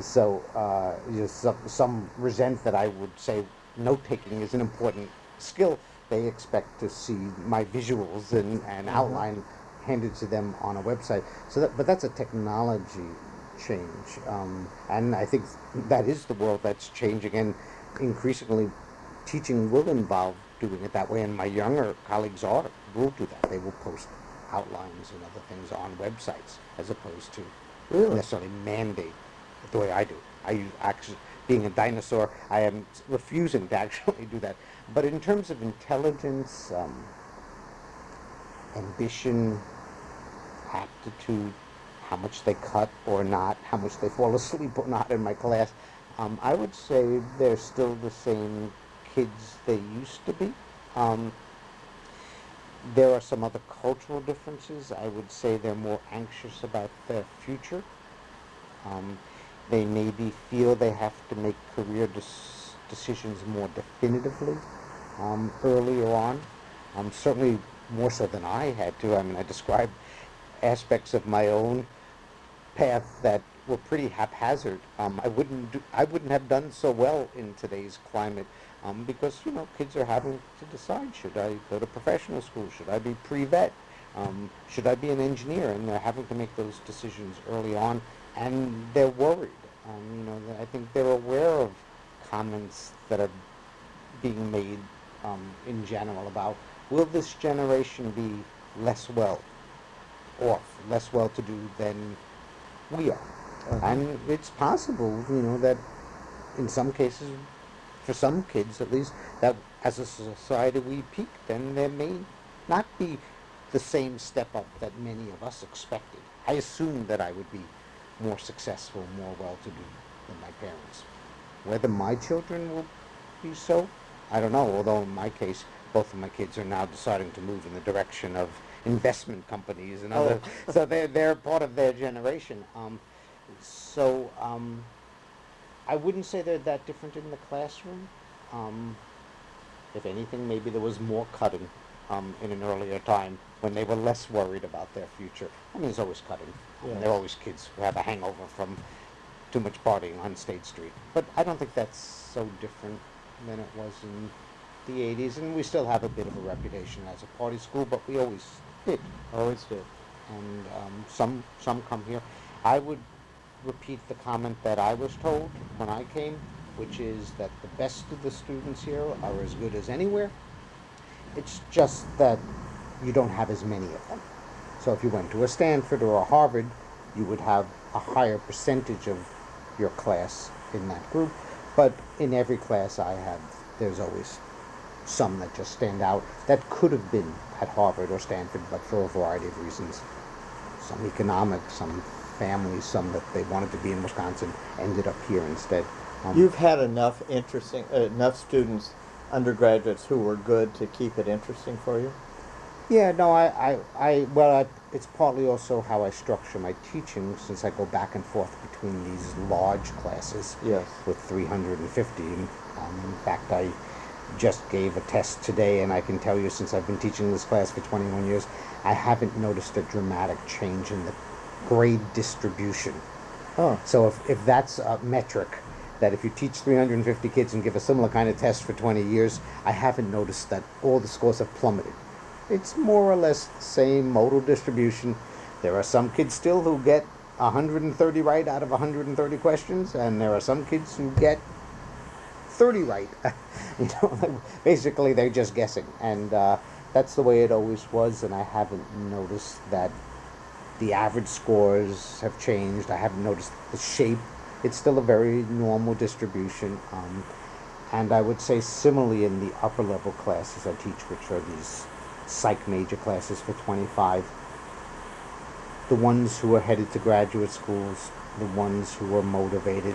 some resent that I would say note-taking is an important skill. They expect to see my visuals and outline handed to them on a website. But that's a technology change, and I think that is the world that's changing. And increasingly, teaching will involve doing it that way. And my younger colleagues will do that. They will post outlines and other things on websites as opposed to Really? necessarily mandate the way I do. Actually, being a dinosaur, I am refusing to actually do that. But in terms of intelligence, ambition, aptitude, how much they cut or not, how much they fall asleep or not in my class, I would say they're still the same kids they used to be. Um, there are some other cultural differences. I would say they're more anxious about their future. Um, they maybe feel they have to make career decisions more definitively earlier on. Certainly more so than I had to. I mean, I described aspects of my own path that were pretty haphazard. I wouldn't have done so well in today's climate because kids are having to decide: should I go to professional school? Should I be pre-vet? Should I be an engineer? And they're having to make those decisions early on, and they're worried. I think they're aware of comments that are being made in general about will this generation be less well off, less well to do than we are. And it's possible, that in some cases, for some kids at least, that as a society we peaked and there may not be the same step up that many of us expected. I assumed that I would be more successful, more well-to-do than my parents. Whether my children will be so, I don't know, although in my case, both of my kids are now deciding to move in the direction of investment companies and other, so they're part of their generation. So I wouldn't say they're that different in the classroom. Um, if anything, maybe there was more cutting in an earlier time when they were less worried about their future. I mean, there's always cutting. Yeah. There are always kids who have a hangover from too much partying on State Street. But I don't think that's so different than it was in the 80s. And we still have a bit of a reputation as a party school, but we always did. Always did. And some come here. I would repeat the comment that I was told when I came, which is that the best of the students here are as good as anywhere. It's just that you don't have as many of them. So if you went to a Stanford or a Harvard, you would have a higher percentage of your class in that group. But in every class I have, there's always some that just stand out that could have been at Harvard or Stanford, but for a variety of reasons. Some economic, some families, some that they wanted to be in Wisconsin ended up here instead. You've had enough enough students, undergraduates who were good to keep it interesting for you? Yeah, no, it's partly also how I structure my teaching, since I go back and forth between these large classes. Yes. With 350. In fact, I just gave a test today, and I can tell you, since I've been teaching this class for 21 years, I haven't noticed a dramatic change in the grade distribution. Oh. So if that's a metric, that if you teach 350 kids and give a similar kind of test for 20 years, I haven't noticed that all the scores have plummeted. It's more or less the same modal distribution. There are some kids still who get 130 right out of 130 questions, and there are some kids who get 30 right. Basically they're just guessing, and that's the way it always was, and I haven't noticed that the average scores have changed. I haven't noticed the shape. It's still a very normal distribution. And I would say similarly in the upper level classes I teach, which are these psych major classes for 25, the ones who are headed to graduate schools, the ones who are motivated,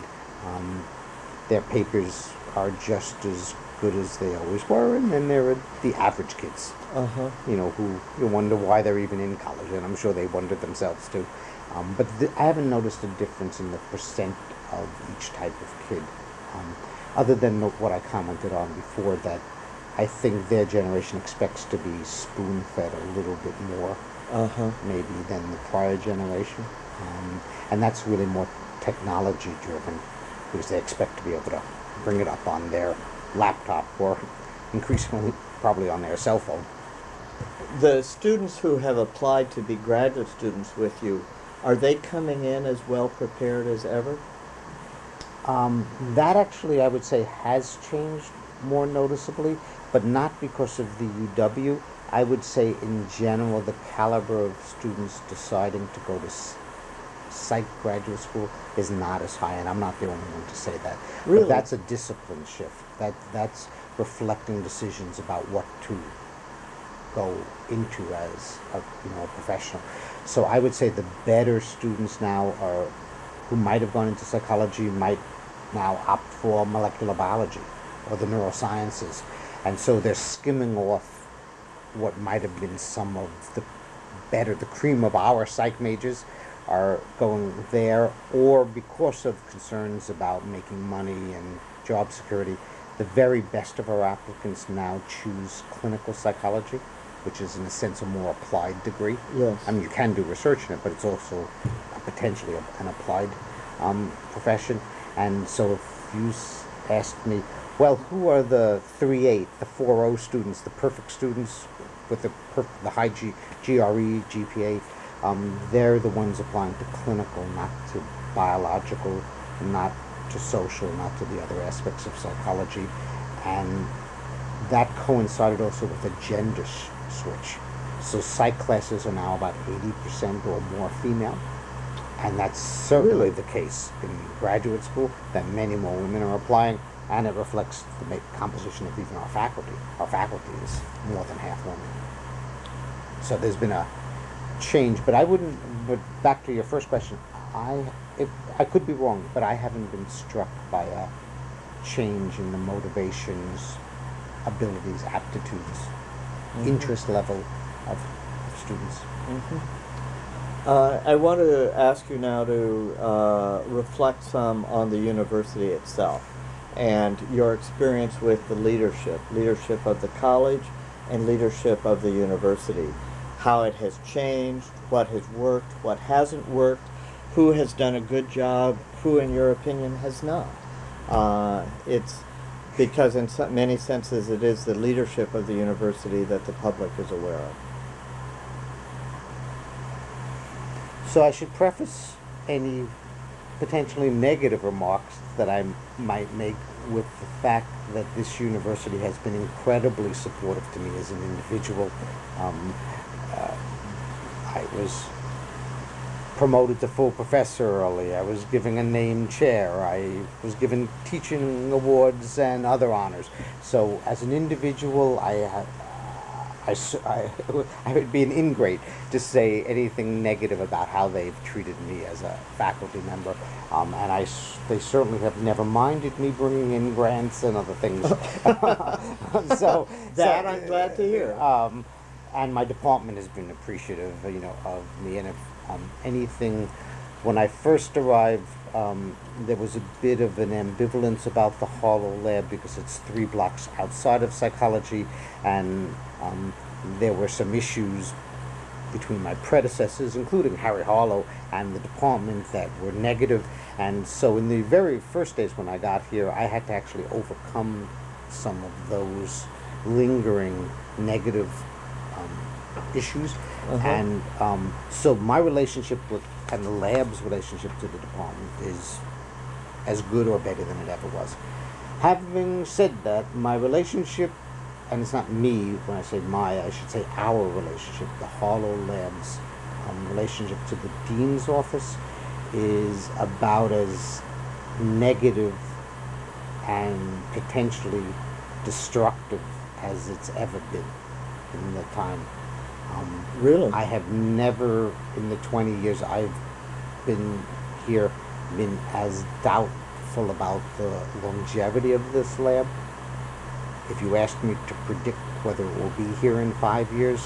their papers are just as good as they always were, and then there are the average kids, who you wonder why they're even in college, and I'm sure they wondered themselves too. But I haven't noticed a difference in the percent of each type of kid, other than what I commented on before, that I think their generation expects to be spoon-fed a little bit more, maybe, than the prior generation. And that's really more technology-driven, because they expect to be able to bring it up on their laptop, or increasingly probably on their cell phone. The students who have applied to be graduate students with you, are they coming in as well prepared as ever? That actually, I would say, has changed more noticeably, but not because of the UW. I would say in general the caliber of students deciding to go to psych graduate school is not as high, and I'm not the only one to say that. Really? But that's a discipline shift. That's reflecting decisions about what to go into as a professional. So I would say the better students now are, who might have gone into psychology, might now opt for molecular biology or the neurosciences, and so they're skimming off what might have been some of the cream of our psych majors, are going there, or because of concerns about making money and job security, the very best of our applicants now choose clinical psychology, which is in a sense a more applied degree. Yes. I mean, you can do research in it, but it's also potentially an applied profession. And so if you asked me, well, who are the 3.8, the 4.0 students, the perfect students with the high GRE, GPA, they're the ones applying to clinical, not to biological, not to social, not to the other aspects of psychology. And that coincided also with a gender switch. So psych classes are now about 80% or more female. And that's certainly Really? the case in graduate school, that many more women are applying, and it reflects the composition of even our faculty. Our faculty is more than half women. So there's been a change, but but back to your first question, I could be wrong, but I haven't been struck by a change in the motivations, abilities, aptitudes, interest level of students. I want to ask you now to reflect some on the university itself and your experience with the leadership of the college and leadership of the university, how it has changed, what has worked, what hasn't worked, who has done a good job, who in your opinion has not. It's because in many senses it is the leadership of the university that the public is aware of. So I should preface any potentially negative remarks that I might make with the fact that this university has been incredibly supportive to me as an individual. I was promoted to full professor early. I was given a named chair. I was given teaching awards and other honors. So as an individual, I would be an ingrate to say anything negative about how they've treated me as a faculty member, and they certainly have never minded me bringing in grants and other things. That I'm glad to hear. And my department has been appreciative, of me. And if anything, when I first arrived, there was a bit of an ambivalence about the Harlow Lab because it's 3 blocks outside of psychology, and there were some issues between my predecessors, including Harry Harlow, and the department that were negative. And so in the very first days when I got here, I had to actually overcome some of those lingering negative issues. And so my relationship with, and the lab's relationship to the department, is as good or better than it ever was. Having said that, my relationship, and it's not me when I say I should say our relationship, the Harlow Lab's relationship to the dean's office, is about as negative and potentially destructive as it's ever been in the time. Really? I have never, in the 20 years I've been here, been as doubtful about the longevity of this lab. If you asked me to predict whether it will be here in 5 years,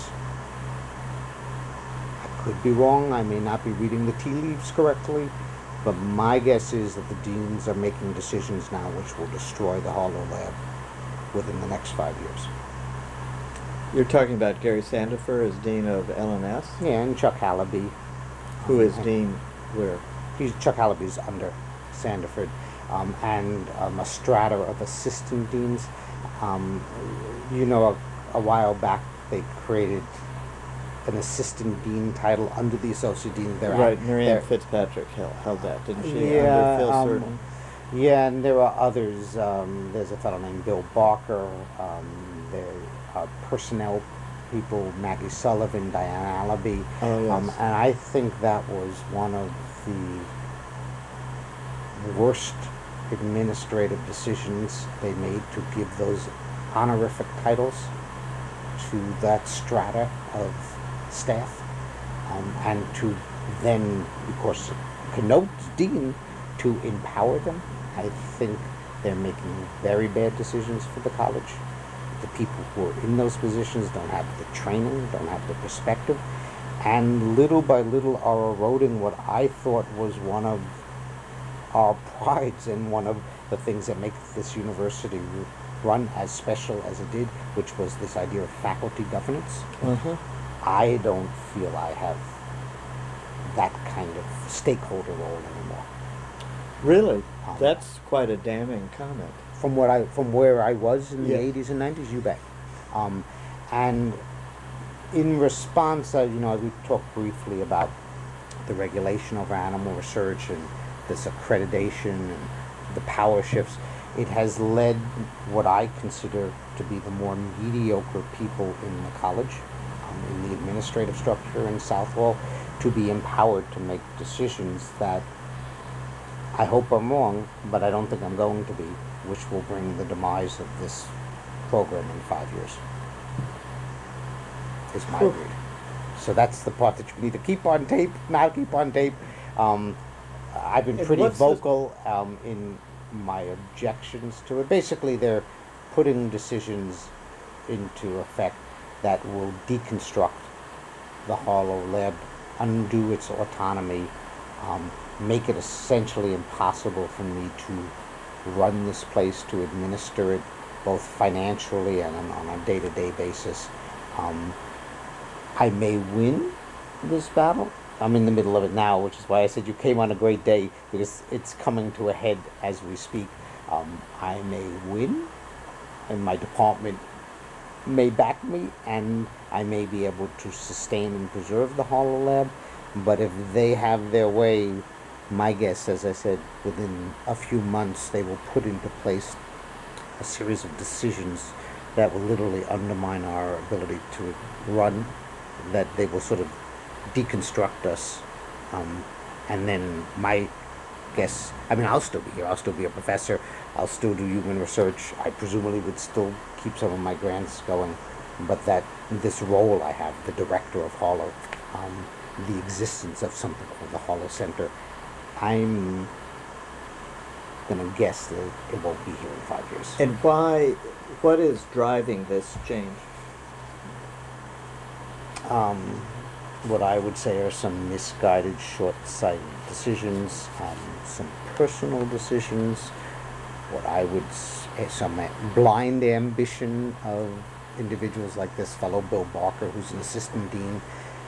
I could be wrong. I may not be reading the tea leaves correctly, but my guess is that the deans are making decisions now which will destroy the Harlow Lab within the next 5 years. You're talking about Gary Sandifer as Dean of LNS? Yeah, and Chuck Hallaby. Who is Dean where? Chuck Hallaby's under Sandiford, and a strata of assistant deans. A while back they created an assistant dean title under the associate dean. Right, Miriam Fitzpatrick held that, didn't she? Yeah, Under Phil Certain? yeah, and there are others. There's a fellow named Bill Barker. There are personnel people, Maggie Sullivan, Diane Allaby. Oh, yes. And I think that was one of the worst administrative decisions they made, to give those honorific titles to that strata of staff, and to then, of course, connote dean to empower them. I think they're making very bad decisions for the college. The people who are in those positions don't have the training, don't have the perspective, and little by little are eroding what I thought was one of our prides and one of the things that make this university run as special as it did, which was this idea of faculty governance. Uh-huh. I don't feel I have that kind of stakeholder role anymore. Really? That's quite a damning comment. From where I was in the Yeah. 80s and 90s, you bet. And in response, we talked briefly about the regulation over animal research and this accreditation and the power shifts. It has led what I consider to be the more mediocre people in the college, in the administrative structure in Southwell, to be empowered to make decisions that I hope I'm wrong, but I don't think I'm going to be, which will bring the demise of this program in 5 years. Is my read. So that's the part that you need to keep on tape, not keep on tape. I've been And pretty what's the- vocal in my objections to it. Basically, they're putting decisions into effect that will deconstruct the Harlow Lab, undo its autonomy, make it essentially impossible for me to run this place, to administer it, both financially and on a day-to-day basis. I may win this battle. I'm in the middle of it now, which is why I said you came on a great day, because it's coming to a head as we speak. I may win, and my department may back me, and I may be able to sustain and preserve the Harlow Lab. But if they have their way, my guess, as I said, within a few months, they will put into place a series of decisions that will literally undermine our ability to run, that they will sort of deconstruct us. And then my guess, I'll still be here, I'll still be a professor, I'll still do human research, I presumably would still keep some of my grants going, but that this role I have, the director of Harlow, the existence of something called the Harlow Center, I'm going to guess that it won't be here in 5 years. And what is driving this change? What I would say are some misguided, short-sighted decisions, some personal decisions, what I would say some blind ambition of individuals like this fellow Bill Barker, who's an assistant dean.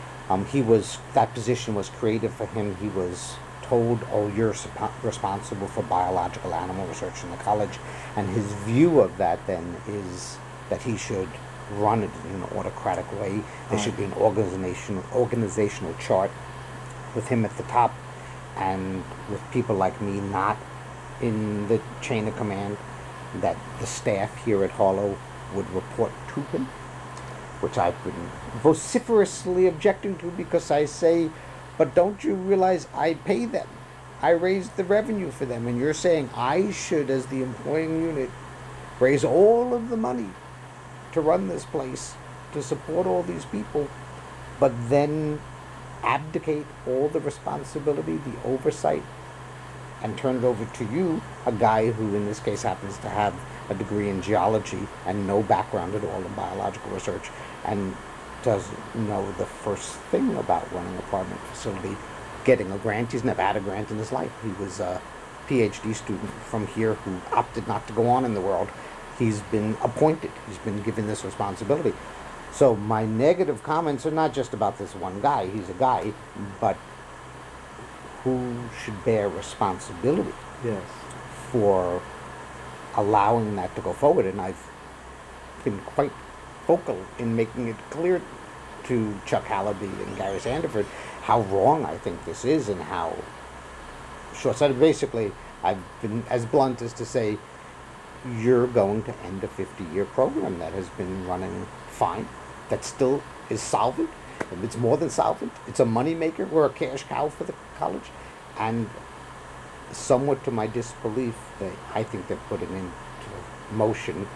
That position was created for him. He was told, oh, you're responsible for biological animal research in the college, and his view of that then is that he should run it in an autocratic way. There should be an organizational chart with him at the top, and with people like me not in the chain of command, that the staff here at Harlow would report to him, which I've been vociferously objecting to, because I say, but don't you realize I pay them? I raised the revenue for them, and you're saying I should, as the employing unit, raise all of the money to run this place, to support all these people, but then abdicate all the responsibility, the oversight, and turn it over to you, a guy who in this case happens to have a degree in geology and no background at all in biological research, and doesn't know the first thing about running a apartment facility, getting a grant. He's never had a grant in his life. He was a PhD student from here who opted not to go on in the world. He's been appointed. He's been given this responsibility. So my negative comments are not just about this one guy. He's a guy, but who should bear responsibility Yes. for allowing that to go forward? And I've been quite vocal in making it clear to Chuck Hallaby and Gary Sandiford how wrong I think this is, and how short-sighted. Basically, I've been as blunt as to say, you're going to end a 50-year program that has been running fine, that still is solvent. It's more than solvent. It's a moneymaker. We're a cash cow for the college. And somewhat to my disbelief, I think they're putting into motion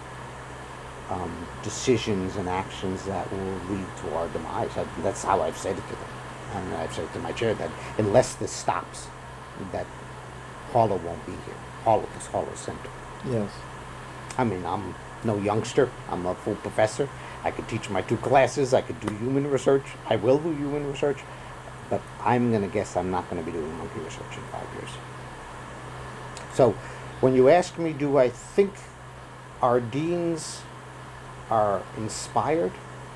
decisions and actions that will lead to our demise. That's how I've said it to them. And I've said it to my chair that unless this stops, that Harlow won't be here. This Harlow Center. Yes. I'm no youngster. I'm a full professor. I could teach my 2 classes. I could do human research. I will do human research. But I'm going to guess I'm not going to be doing monkey research in 5 years. So when you ask me, do I think our deans are inspired?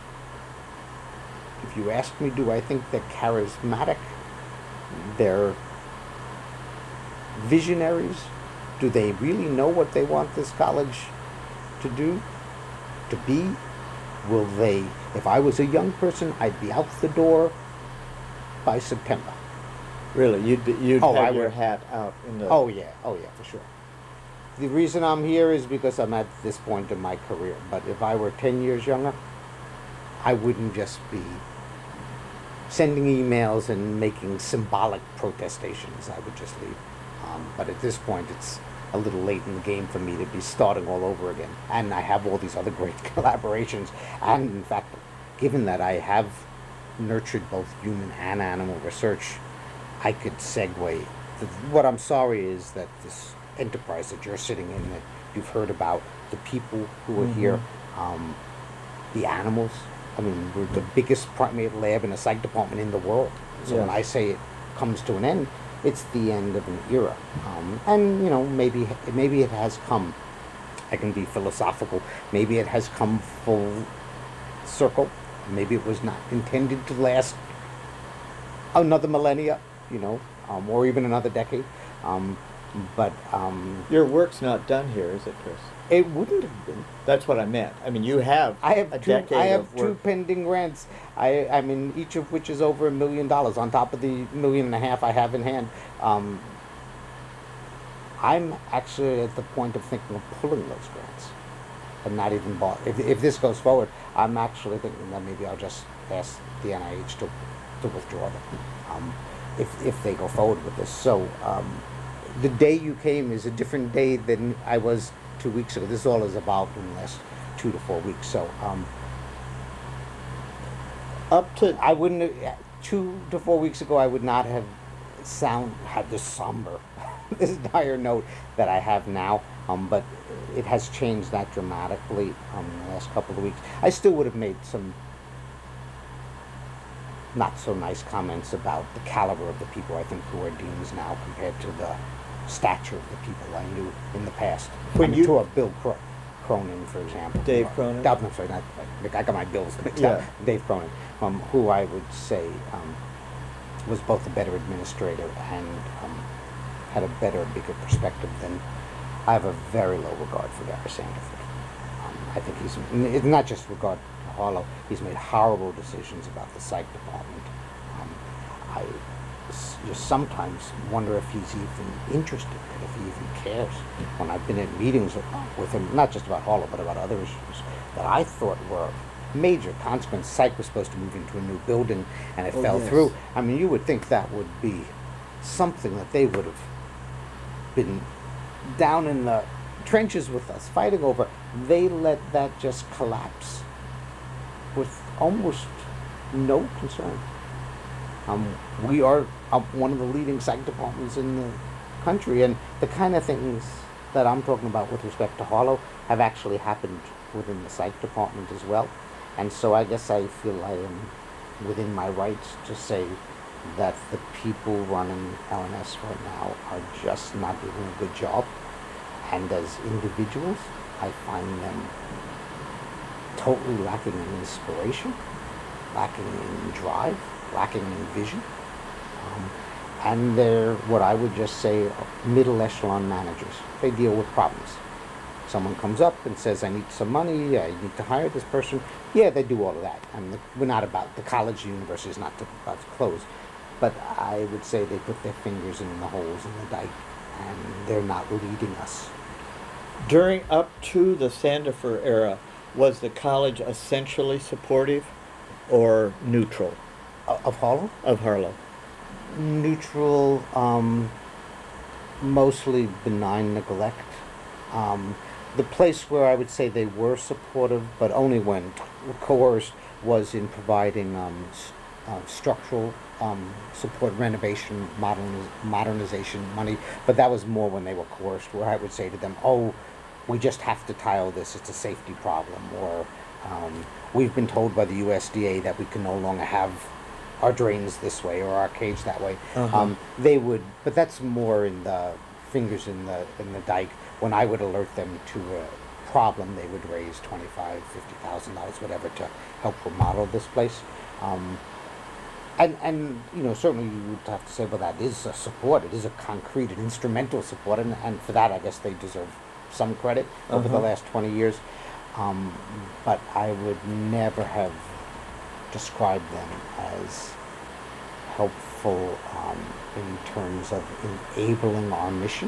If you ask me, do I think they're charismatic? They're visionaries? Do they really know what they want this college to do, to be? Will they, if I was a young person, I'd be out the door by September. Really, you'd Oh, have I your would. hat out in the. Oh yeah, for sure. The reason I'm here is because I'm at this point in my career. But if I were 10 years younger, I wouldn't just be sending emails and making symbolic protestations. I would just leave. But at this point, it's a little late in the game for me to be starting all over again. And I have all these other great collaborations. And in fact, given that I have nurtured both human and animal research, I could segue. What I'm sorry is that this enterprise that you're sitting in, that you've heard about, the people who are here, the animals. I mean, we're the biggest primate lab in a psych department in the world. So when Yes. I say it comes to an end, it's the end of an era. And you know, maybe it has come. I can be philosophical. Maybe it has come full circle. Maybe it was not intended to last another millennia, you know, or even another decade. But Your work's not done here, is it, Chris? it wouldn't have been. That's what I meant. I mean, you have I have a two. decade I have of two work. pending grants. I mean, each of which is over $1 million on top of the $1.5 million I have in hand. I'm actually at the point of thinking of pulling those grants, and not even bought. If this goes forward, I'm actually thinking that maybe I'll just ask the NIH to withdraw them, if they go forward with this. So the day you came is a different day than I was 2 weeks ago. This all has evolved in the last 2 to 4 weeks. So Up to I wouldn't have, 2 to 4 weeks ago I would not have had this somber, this dire note that I have now. But it has changed that dramatically in the last couple of weeks. I still would have made some not so nice comments about the caliber of the people I think who are deans now compared to the stature of the people I knew in the past. When I mean, you- to a Bill Cronin, for example. Dave Cronin? I'm sorry, not, I got my bills mixed Yeah. up. Dave Cronin, who I would say was both a better administrator and had a better, bigger perspective than. I have a very low regard for Gary Sandiford. I think he's not just regard to Harlow. He's made horrible decisions about the psych department. I just sometimes wonder if he's even interested, if he even cares. When I've been at meetings with him, not just about Harlow, but about other issues that I thought were major consequences. Psych was supposed to move into a new building, and it Oh, fell yes. through. I mean, you would think that would be something that they would have been down in the trenches with us fighting over. They let that just collapse with almost no concern. We are one of the leading psych departments in the country, and the kind of things that I'm talking about with respect to Harlow have actually happened within the psych department as well. And so I guess I feel I am within my rights to say that the people running LNS right now are just not doing a good job. And as individuals, I find them totally lacking in inspiration, lacking in drive, lacking in vision. And they're what I would just say middle echelon managers. They deal with problems. Someone comes up and says, I need some money, I need to hire this person. Yeah, they do all of that. I mean, we're not about, the college, the university is not about to close. But I would say they put their fingers in the holes in the dike, and they're not leading us. During up to the Sandifer era, was the college essentially supportive or neutral Of Harlow? of Harlow? Neutral, mostly benign neglect. The place where I would say they were supportive, but only when coerced, was in providing structural support, renovation, modernization money. But that was more when they were coerced, where I would say to them, oh, we just have to tile this, it's a safety problem, or We've been told by the USDA that we can no longer have our drains this way or our cage that way. They would, but that's more in the fingers in the dike. When I would alert them to a problem, they would raise $25,000, $50,000, whatever, to help remodel this place. And certainly you would have to say, well, that is a support. It is a concrete and instrumental support, and for that, I guess they deserve some credit over the last 20 years. But I would never have described them as helpful in terms of enabling our mission.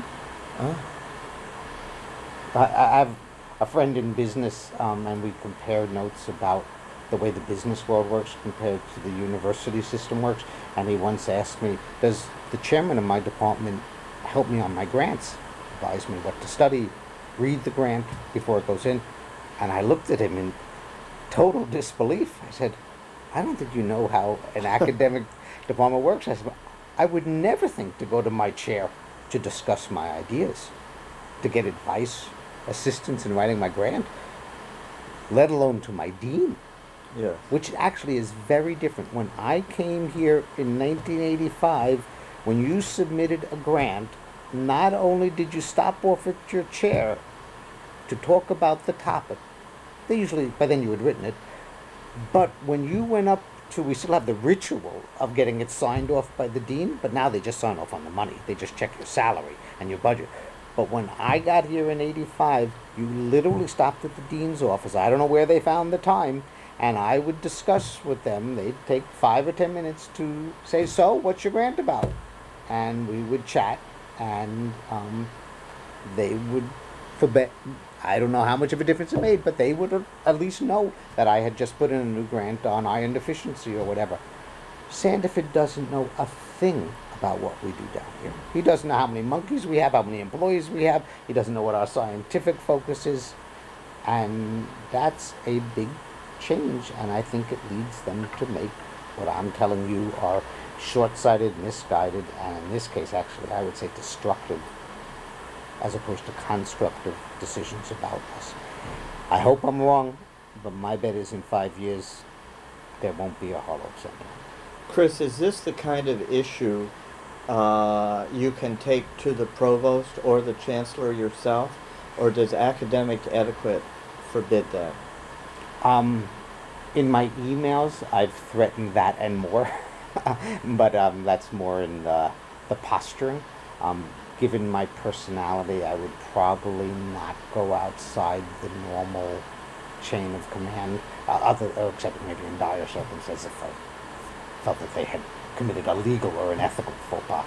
I have a friend in business, and we compared notes about the way the business world works compared to the university system works. And he once asked me, does the chairman of my department help me on my grants, advise me what to study, read the grant before it goes in? And I looked at him in total disbelief. I said, I don't think you know how an academic department works. I said, I would never think to go to my chair to discuss my ideas, to get advice, assistance in writing my grant, let alone to my dean. Yes. Which actually is very different. When I came here in 1985, when you submitted a grant, not only did you stop off at your chair to talk about the topic, they usually, by then you had written it, but when you went up to, we still have the ritual of getting it signed off by the dean, but now they just sign off on the money. They just check your salary and your budget. But when I got here in 85, you literally stopped at the dean's office. I don't know where they found the time. And I would discuss with them. They'd take 5 or 10 minutes to say, so, what's your grant about? And we would chat, and they would forbid. I don't know how much of a difference it made, but they would at least know that I had just put in a new grant on iron deficiency or whatever. Sandiford doesn't know a thing about what we do down here. He doesn't know how many monkeys we have, how many employees we have. He doesn't know what our scientific focus is. And that's a big change, and I think it leads them to make what I'm telling you are short-sighted, misguided, and in this case, actually, I would say destructive, as opposed to constructive decisions about us. I hope I'm wrong, but my bet is in 5 years, there won't be a Harlow Center. Chris, is this the kind of issue you can take to the provost or the chancellor yourself, or does academic etiquette forbid that? In my emails, I've threatened that and more, but that's more in the posturing. Given my personality, I would probably not go outside the normal chain of command, except maybe in dire circumstances if I felt that they had committed a legal or an ethical faux pas.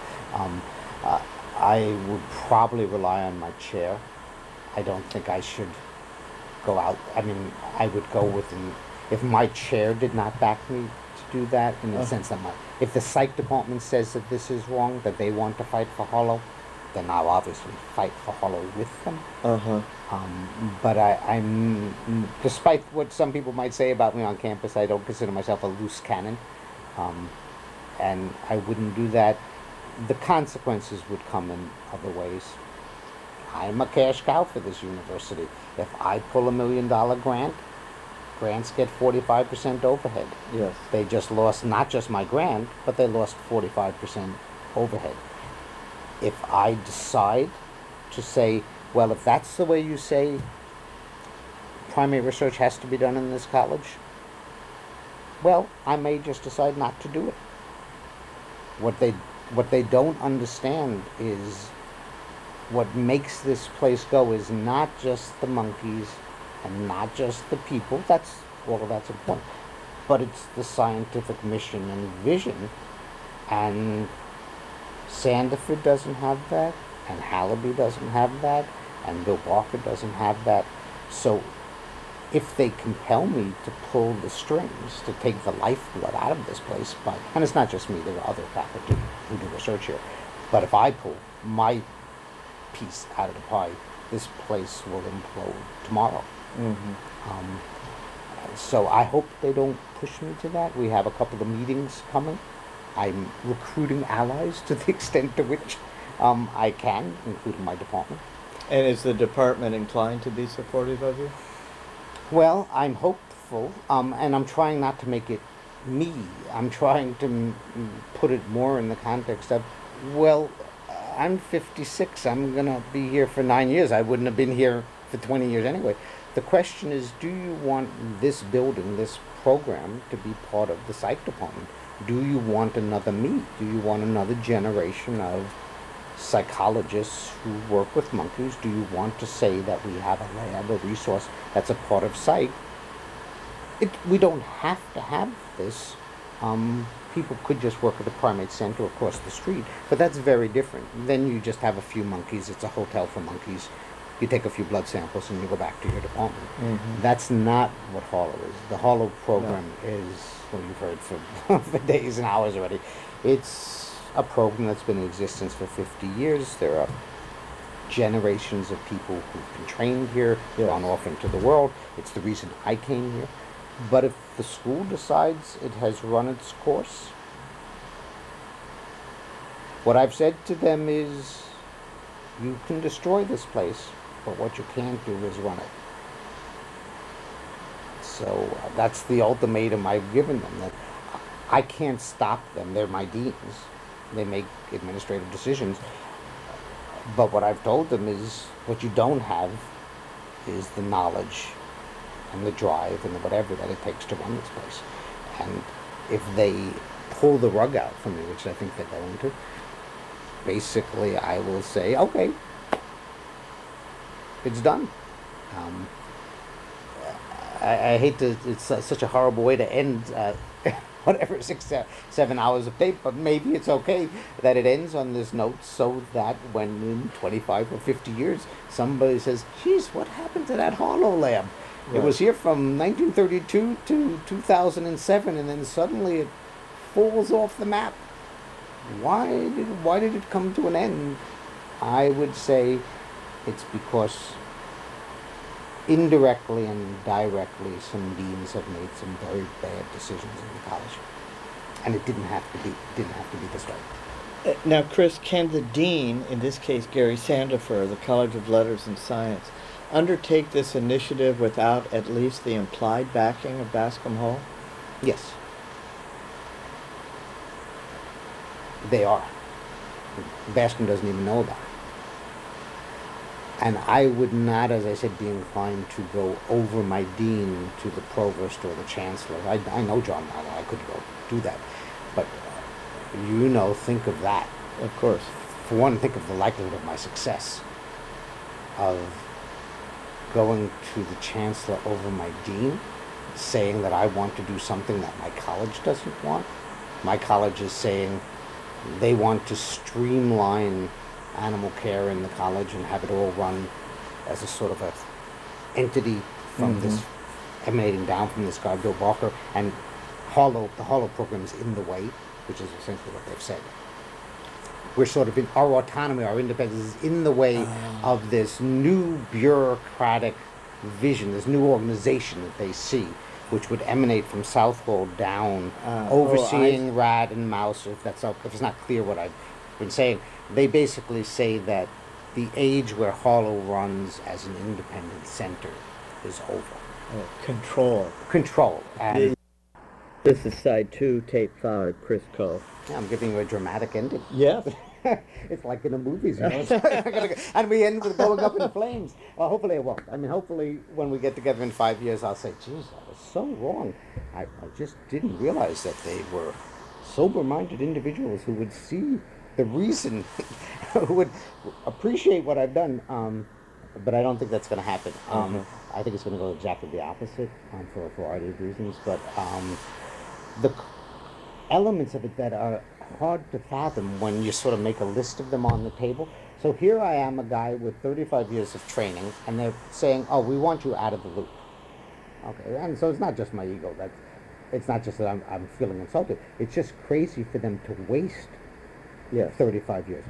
I would probably rely on my chair. I don't think I should go out. I mean, I would go within, if my chair did not back me to do that, in the sense that if the psych department says that this is wrong, that they want to fight for Harlow, then I'll obviously fight for Harlow with them. But I'm, despite what some people might say about me on campus, I don't consider myself a loose cannon. And I wouldn't do that. The consequences would come in other ways. I'm a cash cow for this university. If I pull $1 million grant, grants get 45% overhead. Yes. They just lost not just my grant, but they lost 45% overhead. If I decide to say, well, if that's the way you say primary research has to be done in this college, well, I may just decide not to do it. What they don't understand is what makes this place go is not just the monkeys and not just the people. That's important. But it's the scientific mission and vision. And Sandiford doesn't have that, and Hallaby doesn't have that, and Bill Barker doesn't have that. So if they compel me to pull the strings, to take the lifeblood out of this place, and it's not just me, there are other faculty who do research here, but if I pull my piece out of the pie, this place will implode tomorrow. So I hope they don't push me to that. We have a couple of meetings coming. I'm recruiting allies to the extent to which I can, including my department. And is the department inclined to be supportive of you? Well, I'm hopeful insightful, and I'm trying not to make it me. I'm trying to put it more in the context of, well, I'm 56. I'm going to be here for 9 years. I wouldn't have been here for 20 years anyway. The question is, do you want this building, this program, to be part of the psych department? Do you want another me? Do you want another generation of psychologists who work with monkeys? Do you want to say that we have a lab, a resource that's a part of psych? We don't have to have this. People could just work at the primate center across the street, but that's very different. Then you just have a few monkeys. It's a hotel for monkeys. You take a few blood samples and you go back to your department. That's not what Harlow is. The Harlow program is, well, you've heard for days and hours already. It's a program that's been in existence for 50 years. There are generations of people who've been trained here, gone off into the world. It's the reason I came here. But if the school decides it has run its course, what I've said to them is, you can destroy this place, but what you can't do is run it. So that's the ultimatum I've given them, that I can't stop them. They're my deans. They make administrative decisions. But what I've told them is, what you don't have is the knowledge and the drive and the whatever that it takes to run this place. And if they pull the rug out from me, which I think they're going to, basically I will say, okay, it's done. I hate to, it's such a horrible way to end whatever, 7 hours of tape, but maybe it's okay that it ends on this note, so that when in 25 or 50 years somebody says, geez, what happened to that Harlow lab? It was here from 1932 to 2007, and then suddenly it falls off the map. Why did it come to an end? I would say it's because indirectly and directly some deans have made some very bad decisions in the college, and it didn't have to be this way. Now, Chris, can the dean, in this case Gary Sandifer, the College of Letters and Science, undertake this initiative without at least the implied backing of Bascom Hall? Yes, they are. Bascom doesn't even know about it. And I would not, as I said, be inclined to go over my dean to the provost or the chancellor. I know John Marlowe. I could go do that. But, think of that. Of course. For one, think of the likelihood of my success of going to the chancellor over my dean, saying that I want to do something that my college doesn't want. My college is saying they want to streamline animal care in the college and have it all run as a sort of a entity from this, emanating down from this guy Bill Barker, and the Harlow program is in the way, which is essentially what they've said. We're sort of in our autonomy, our independence is in the way of this new bureaucratic vision, this new organization that they see, which would emanate from Southwell down, overseeing rat and mouse. If it's not clear what I've been saying, they basically say that the age where Harlow runs as an independent center is over. Control. And This is side 2, tape 5, Chris Cole. yeah, I'm giving you a dramatic ending. Yes. It's like in the movies, and we end with going up in flames. Well, hopefully it won't. I mean, hopefully when we get together in 5 years, I'll say, geez, I was so wrong. I just didn't realize that they were sober-minded individuals who would see the reason, who would appreciate what I've done. But I don't think that's going to happen. I think it's going to go exactly the opposite for a variety of reasons. But the elements of it that are hard to fathom when you sort of make a list of them on the table. So here I am, a guy with 35 years of training, and they're saying, oh, we want you out of the loop. Okay, and so it's not just my ego. It's not just that I'm feeling insulted. It's just crazy for them to waste 35 years.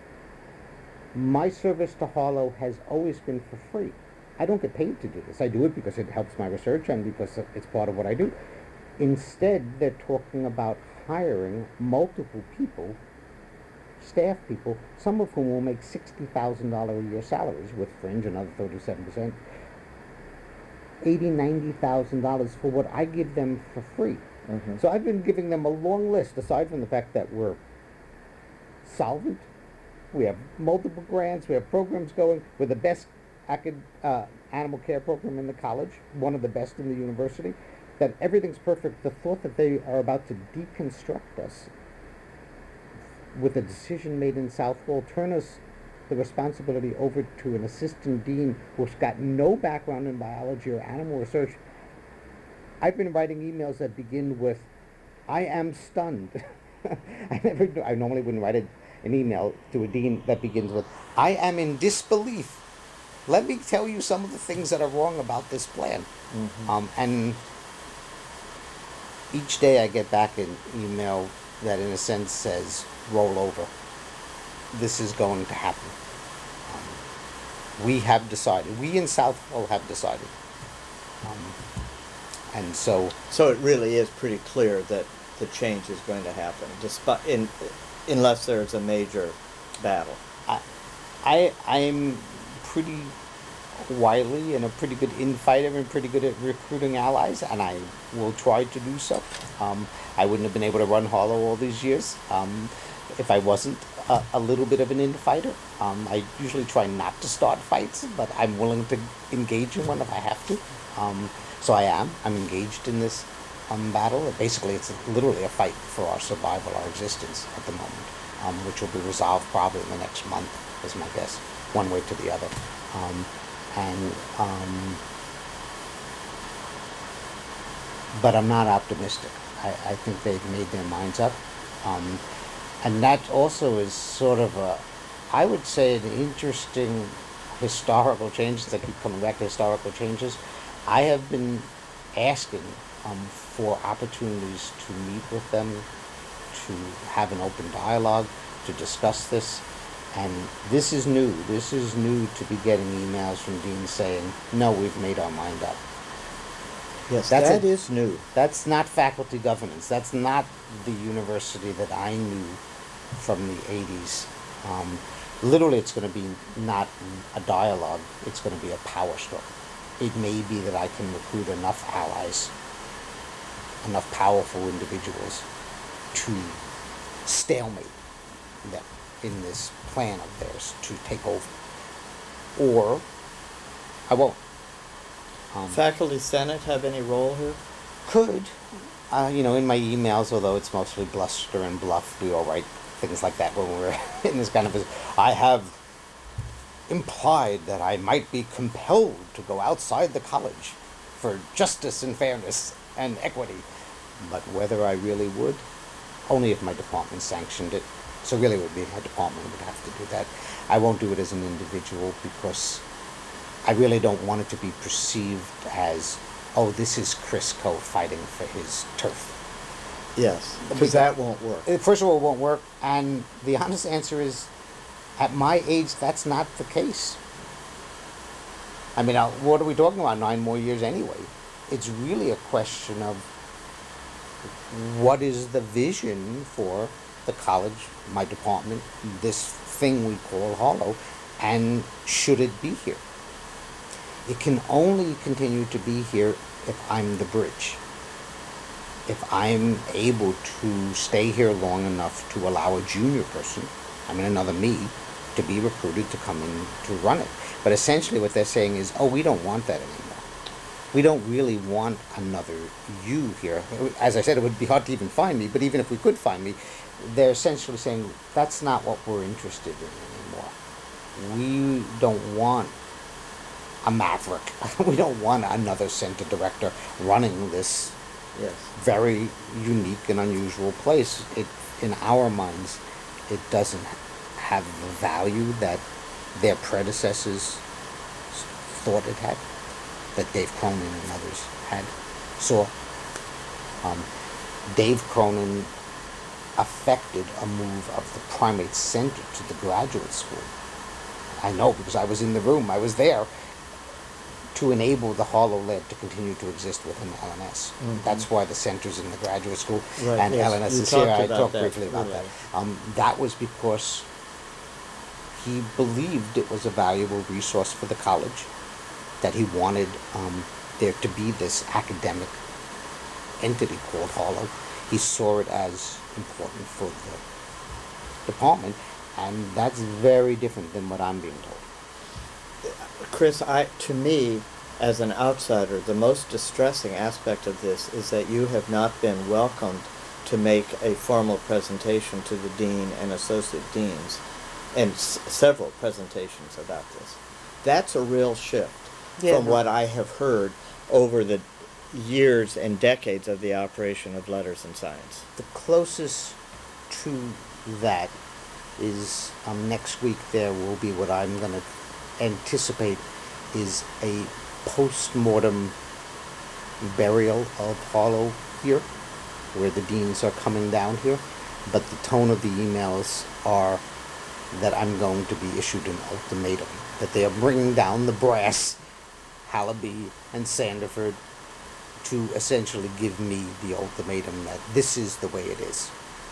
My service to Harlow has always been for free. I don't get paid to do this. I do it because it helps my research and because it's part of what I do. Instead, they're talking about hiring multiple people, staff people, some of whom will make $60,000 a year salaries with fringe, another 37%. $90,000 for what I give them for free. Mhm. So I've been giving them a long list, aside from the fact that we're solvent. We have multiple grants. We have programs going. We're the best animal care program in the college, one of the best in the university. That everything's perfect. The thought that they are about to deconstruct us with a decision made in Southwell, turn us the responsibility over to an assistant dean who's got no background in biology or animal research. I've been writing emails that begin with, "I am stunned." I normally wouldn't write an email to a dean that begins with, "I am in disbelief. Let me tell you some of the things that are wrong about this plan." And each day I get back an email that, in a sense, says, "Roll over. This is going to happen. We have decided. We in Southwell have decided." And so, So it really is pretty clear that the change is going to happen, unless there's a major battle. I'm pretty wily and a pretty good infighter and pretty good at recruiting allies, and I will try to do so. I wouldn't have been able to run Harlow all these years if I wasn't a little bit of an infighter. I usually try not to start fights, but I'm willing to engage in one if I have to. So I'm engaged in this battle. Basically, it's literally a fight for our survival, our existence at the moment, which will be resolved probably in the next month, is my guess, one way to the other. But I'm not optimistic. I think they've made their minds up. And that also is sort of I would say, an interesting historical change. That keep coming back to historical changes. I have been asking for opportunities to meet with them, to have an open dialogue, to discuss this. And this is new. This is new to be getting emails from deans saying, "No, we've made our mind up." Yes, That's that is new. That's not faculty governance. That's not the university that I knew from the 80s. Literally, it's going to be not a dialogue. It's going to be a power struggle. It may be that I can recruit enough allies, enough powerful individuals to stalemate them in this plan of theirs to take over. Or I won't. Faculty Senate have any role here? Could. In my emails, although it's mostly bluster and bluff, we all write things like that when we're in this kind of I have implied that I might be compelled to go outside the college for justice and fairness and equity. But whether I really would, only if my department sanctioned it. So really it would be my department would have to do that. I won't do it as an individual because I really don't want it to be perceived as, oh, this is Chris Coe fighting for his turf. Yes, because that won't work. First of all, it won't work. And the honest answer is, at my age, that's not the case. I mean, what are we talking about? 9 more years anyway. It's really a question of what is the vision for the college, my department, this thing we call Harlow, and should it be here? It can only continue to be here if I'm the bridge. If I'm able to stay here long enough to allow a junior person, another me, to be recruited to come in to run it. But essentially what they're saying is, oh, we don't want that anymore. We don't really want another you here. As I said, it would be hard to even find me, but even if we could find me, they're essentially saying that's not what we're interested in anymore. We don't want a maverick. We don't want another center director running this very unique and unusual place. In our minds, it doesn't have the value that their predecessors thought it had, that Dave Cronin and others had saw. Dave Cronin affected a move of the primate center to the graduate school. I know because I was in the room, I was there, to enable the Harlow Lab to continue to exist within LNS. Mm-hmm. That's why the center's in the graduate school, right, and yes, LNS is here. I talked briefly about that. That was because he believed it was a valuable resource for the college, that he wanted there to be this academic entity called Harlow. He saw it as important for the department, and that's very different than what I'm being told. Chris, to me, as an outsider, the most distressing aspect of this is that you have not been welcomed to make a formal presentation to the dean and associate deans, and several presentations about this. That's a real shift from what I have heard over the years and decades of the operation of Letters and Science. The closest to that is next week there will be what I'm going to anticipate is a post-mortem burial of Harlow here, where the deans are coming down here, but the tone of the emails are that I'm going to be issued an ultimatum, that they are bringing down the brass, Hallaby and Sanderford, to essentially give me the ultimatum that this is the way it is.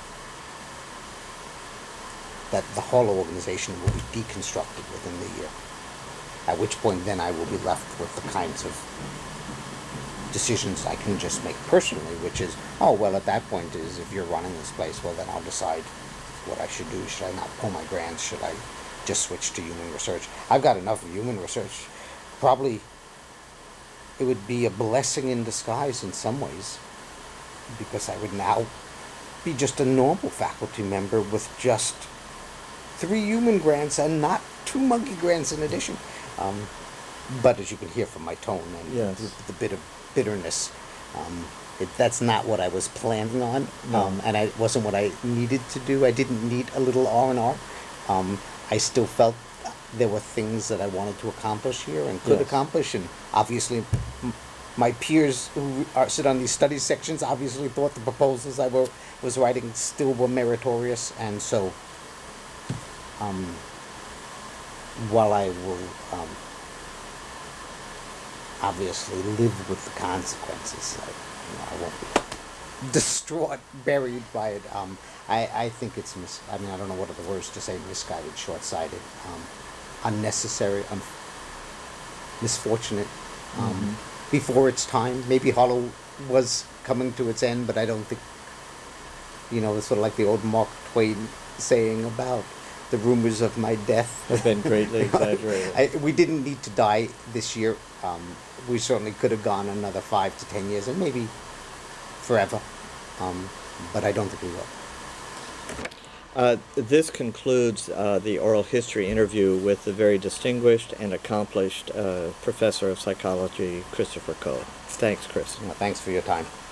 That the Harlow organization will be deconstructed within the year. At which point then I will be left with the kinds of decisions I can just make personally, which is, oh, well, at that point is if you're running this place, well, then I'll decide what I should do. Should I not pull my grants? Should I just switch to human research? I've got enough of human research. Probably it would be a blessing in disguise in some ways, because I would now be just a normal faculty member with just 3 human grants and not 2 monkey grants in addition. But as you can hear from my tone and Yes. the bit of bitterness, that's not what I was planning on, No. and it wasn't what I needed to do. I didn't need a little R&R. I still felt there were things that I wanted to accomplish here and could Yes. accomplish, and obviously my peers who sit on these study sections obviously thought the proposals I was writing still were meritorious, and so while I will obviously live with the consequences, I won't be distraught, buried by it. I think it's I don't know what are the words to say, misguided, short-sighted, unnecessary, misfortunate, before its time. Maybe Harlow was coming to its end, but I don't think, it's sort of like the old Mark Twain saying about the rumors of my death Have been greatly exaggerated. we didn't need to die this year. We certainly could have gone another 5 to 10 years, and maybe forever. But I don't think we will. This concludes the oral history interview with the very distinguished and accomplished professor of psychology, Christopher Coe. Thanks, Chris. Thanks for your time.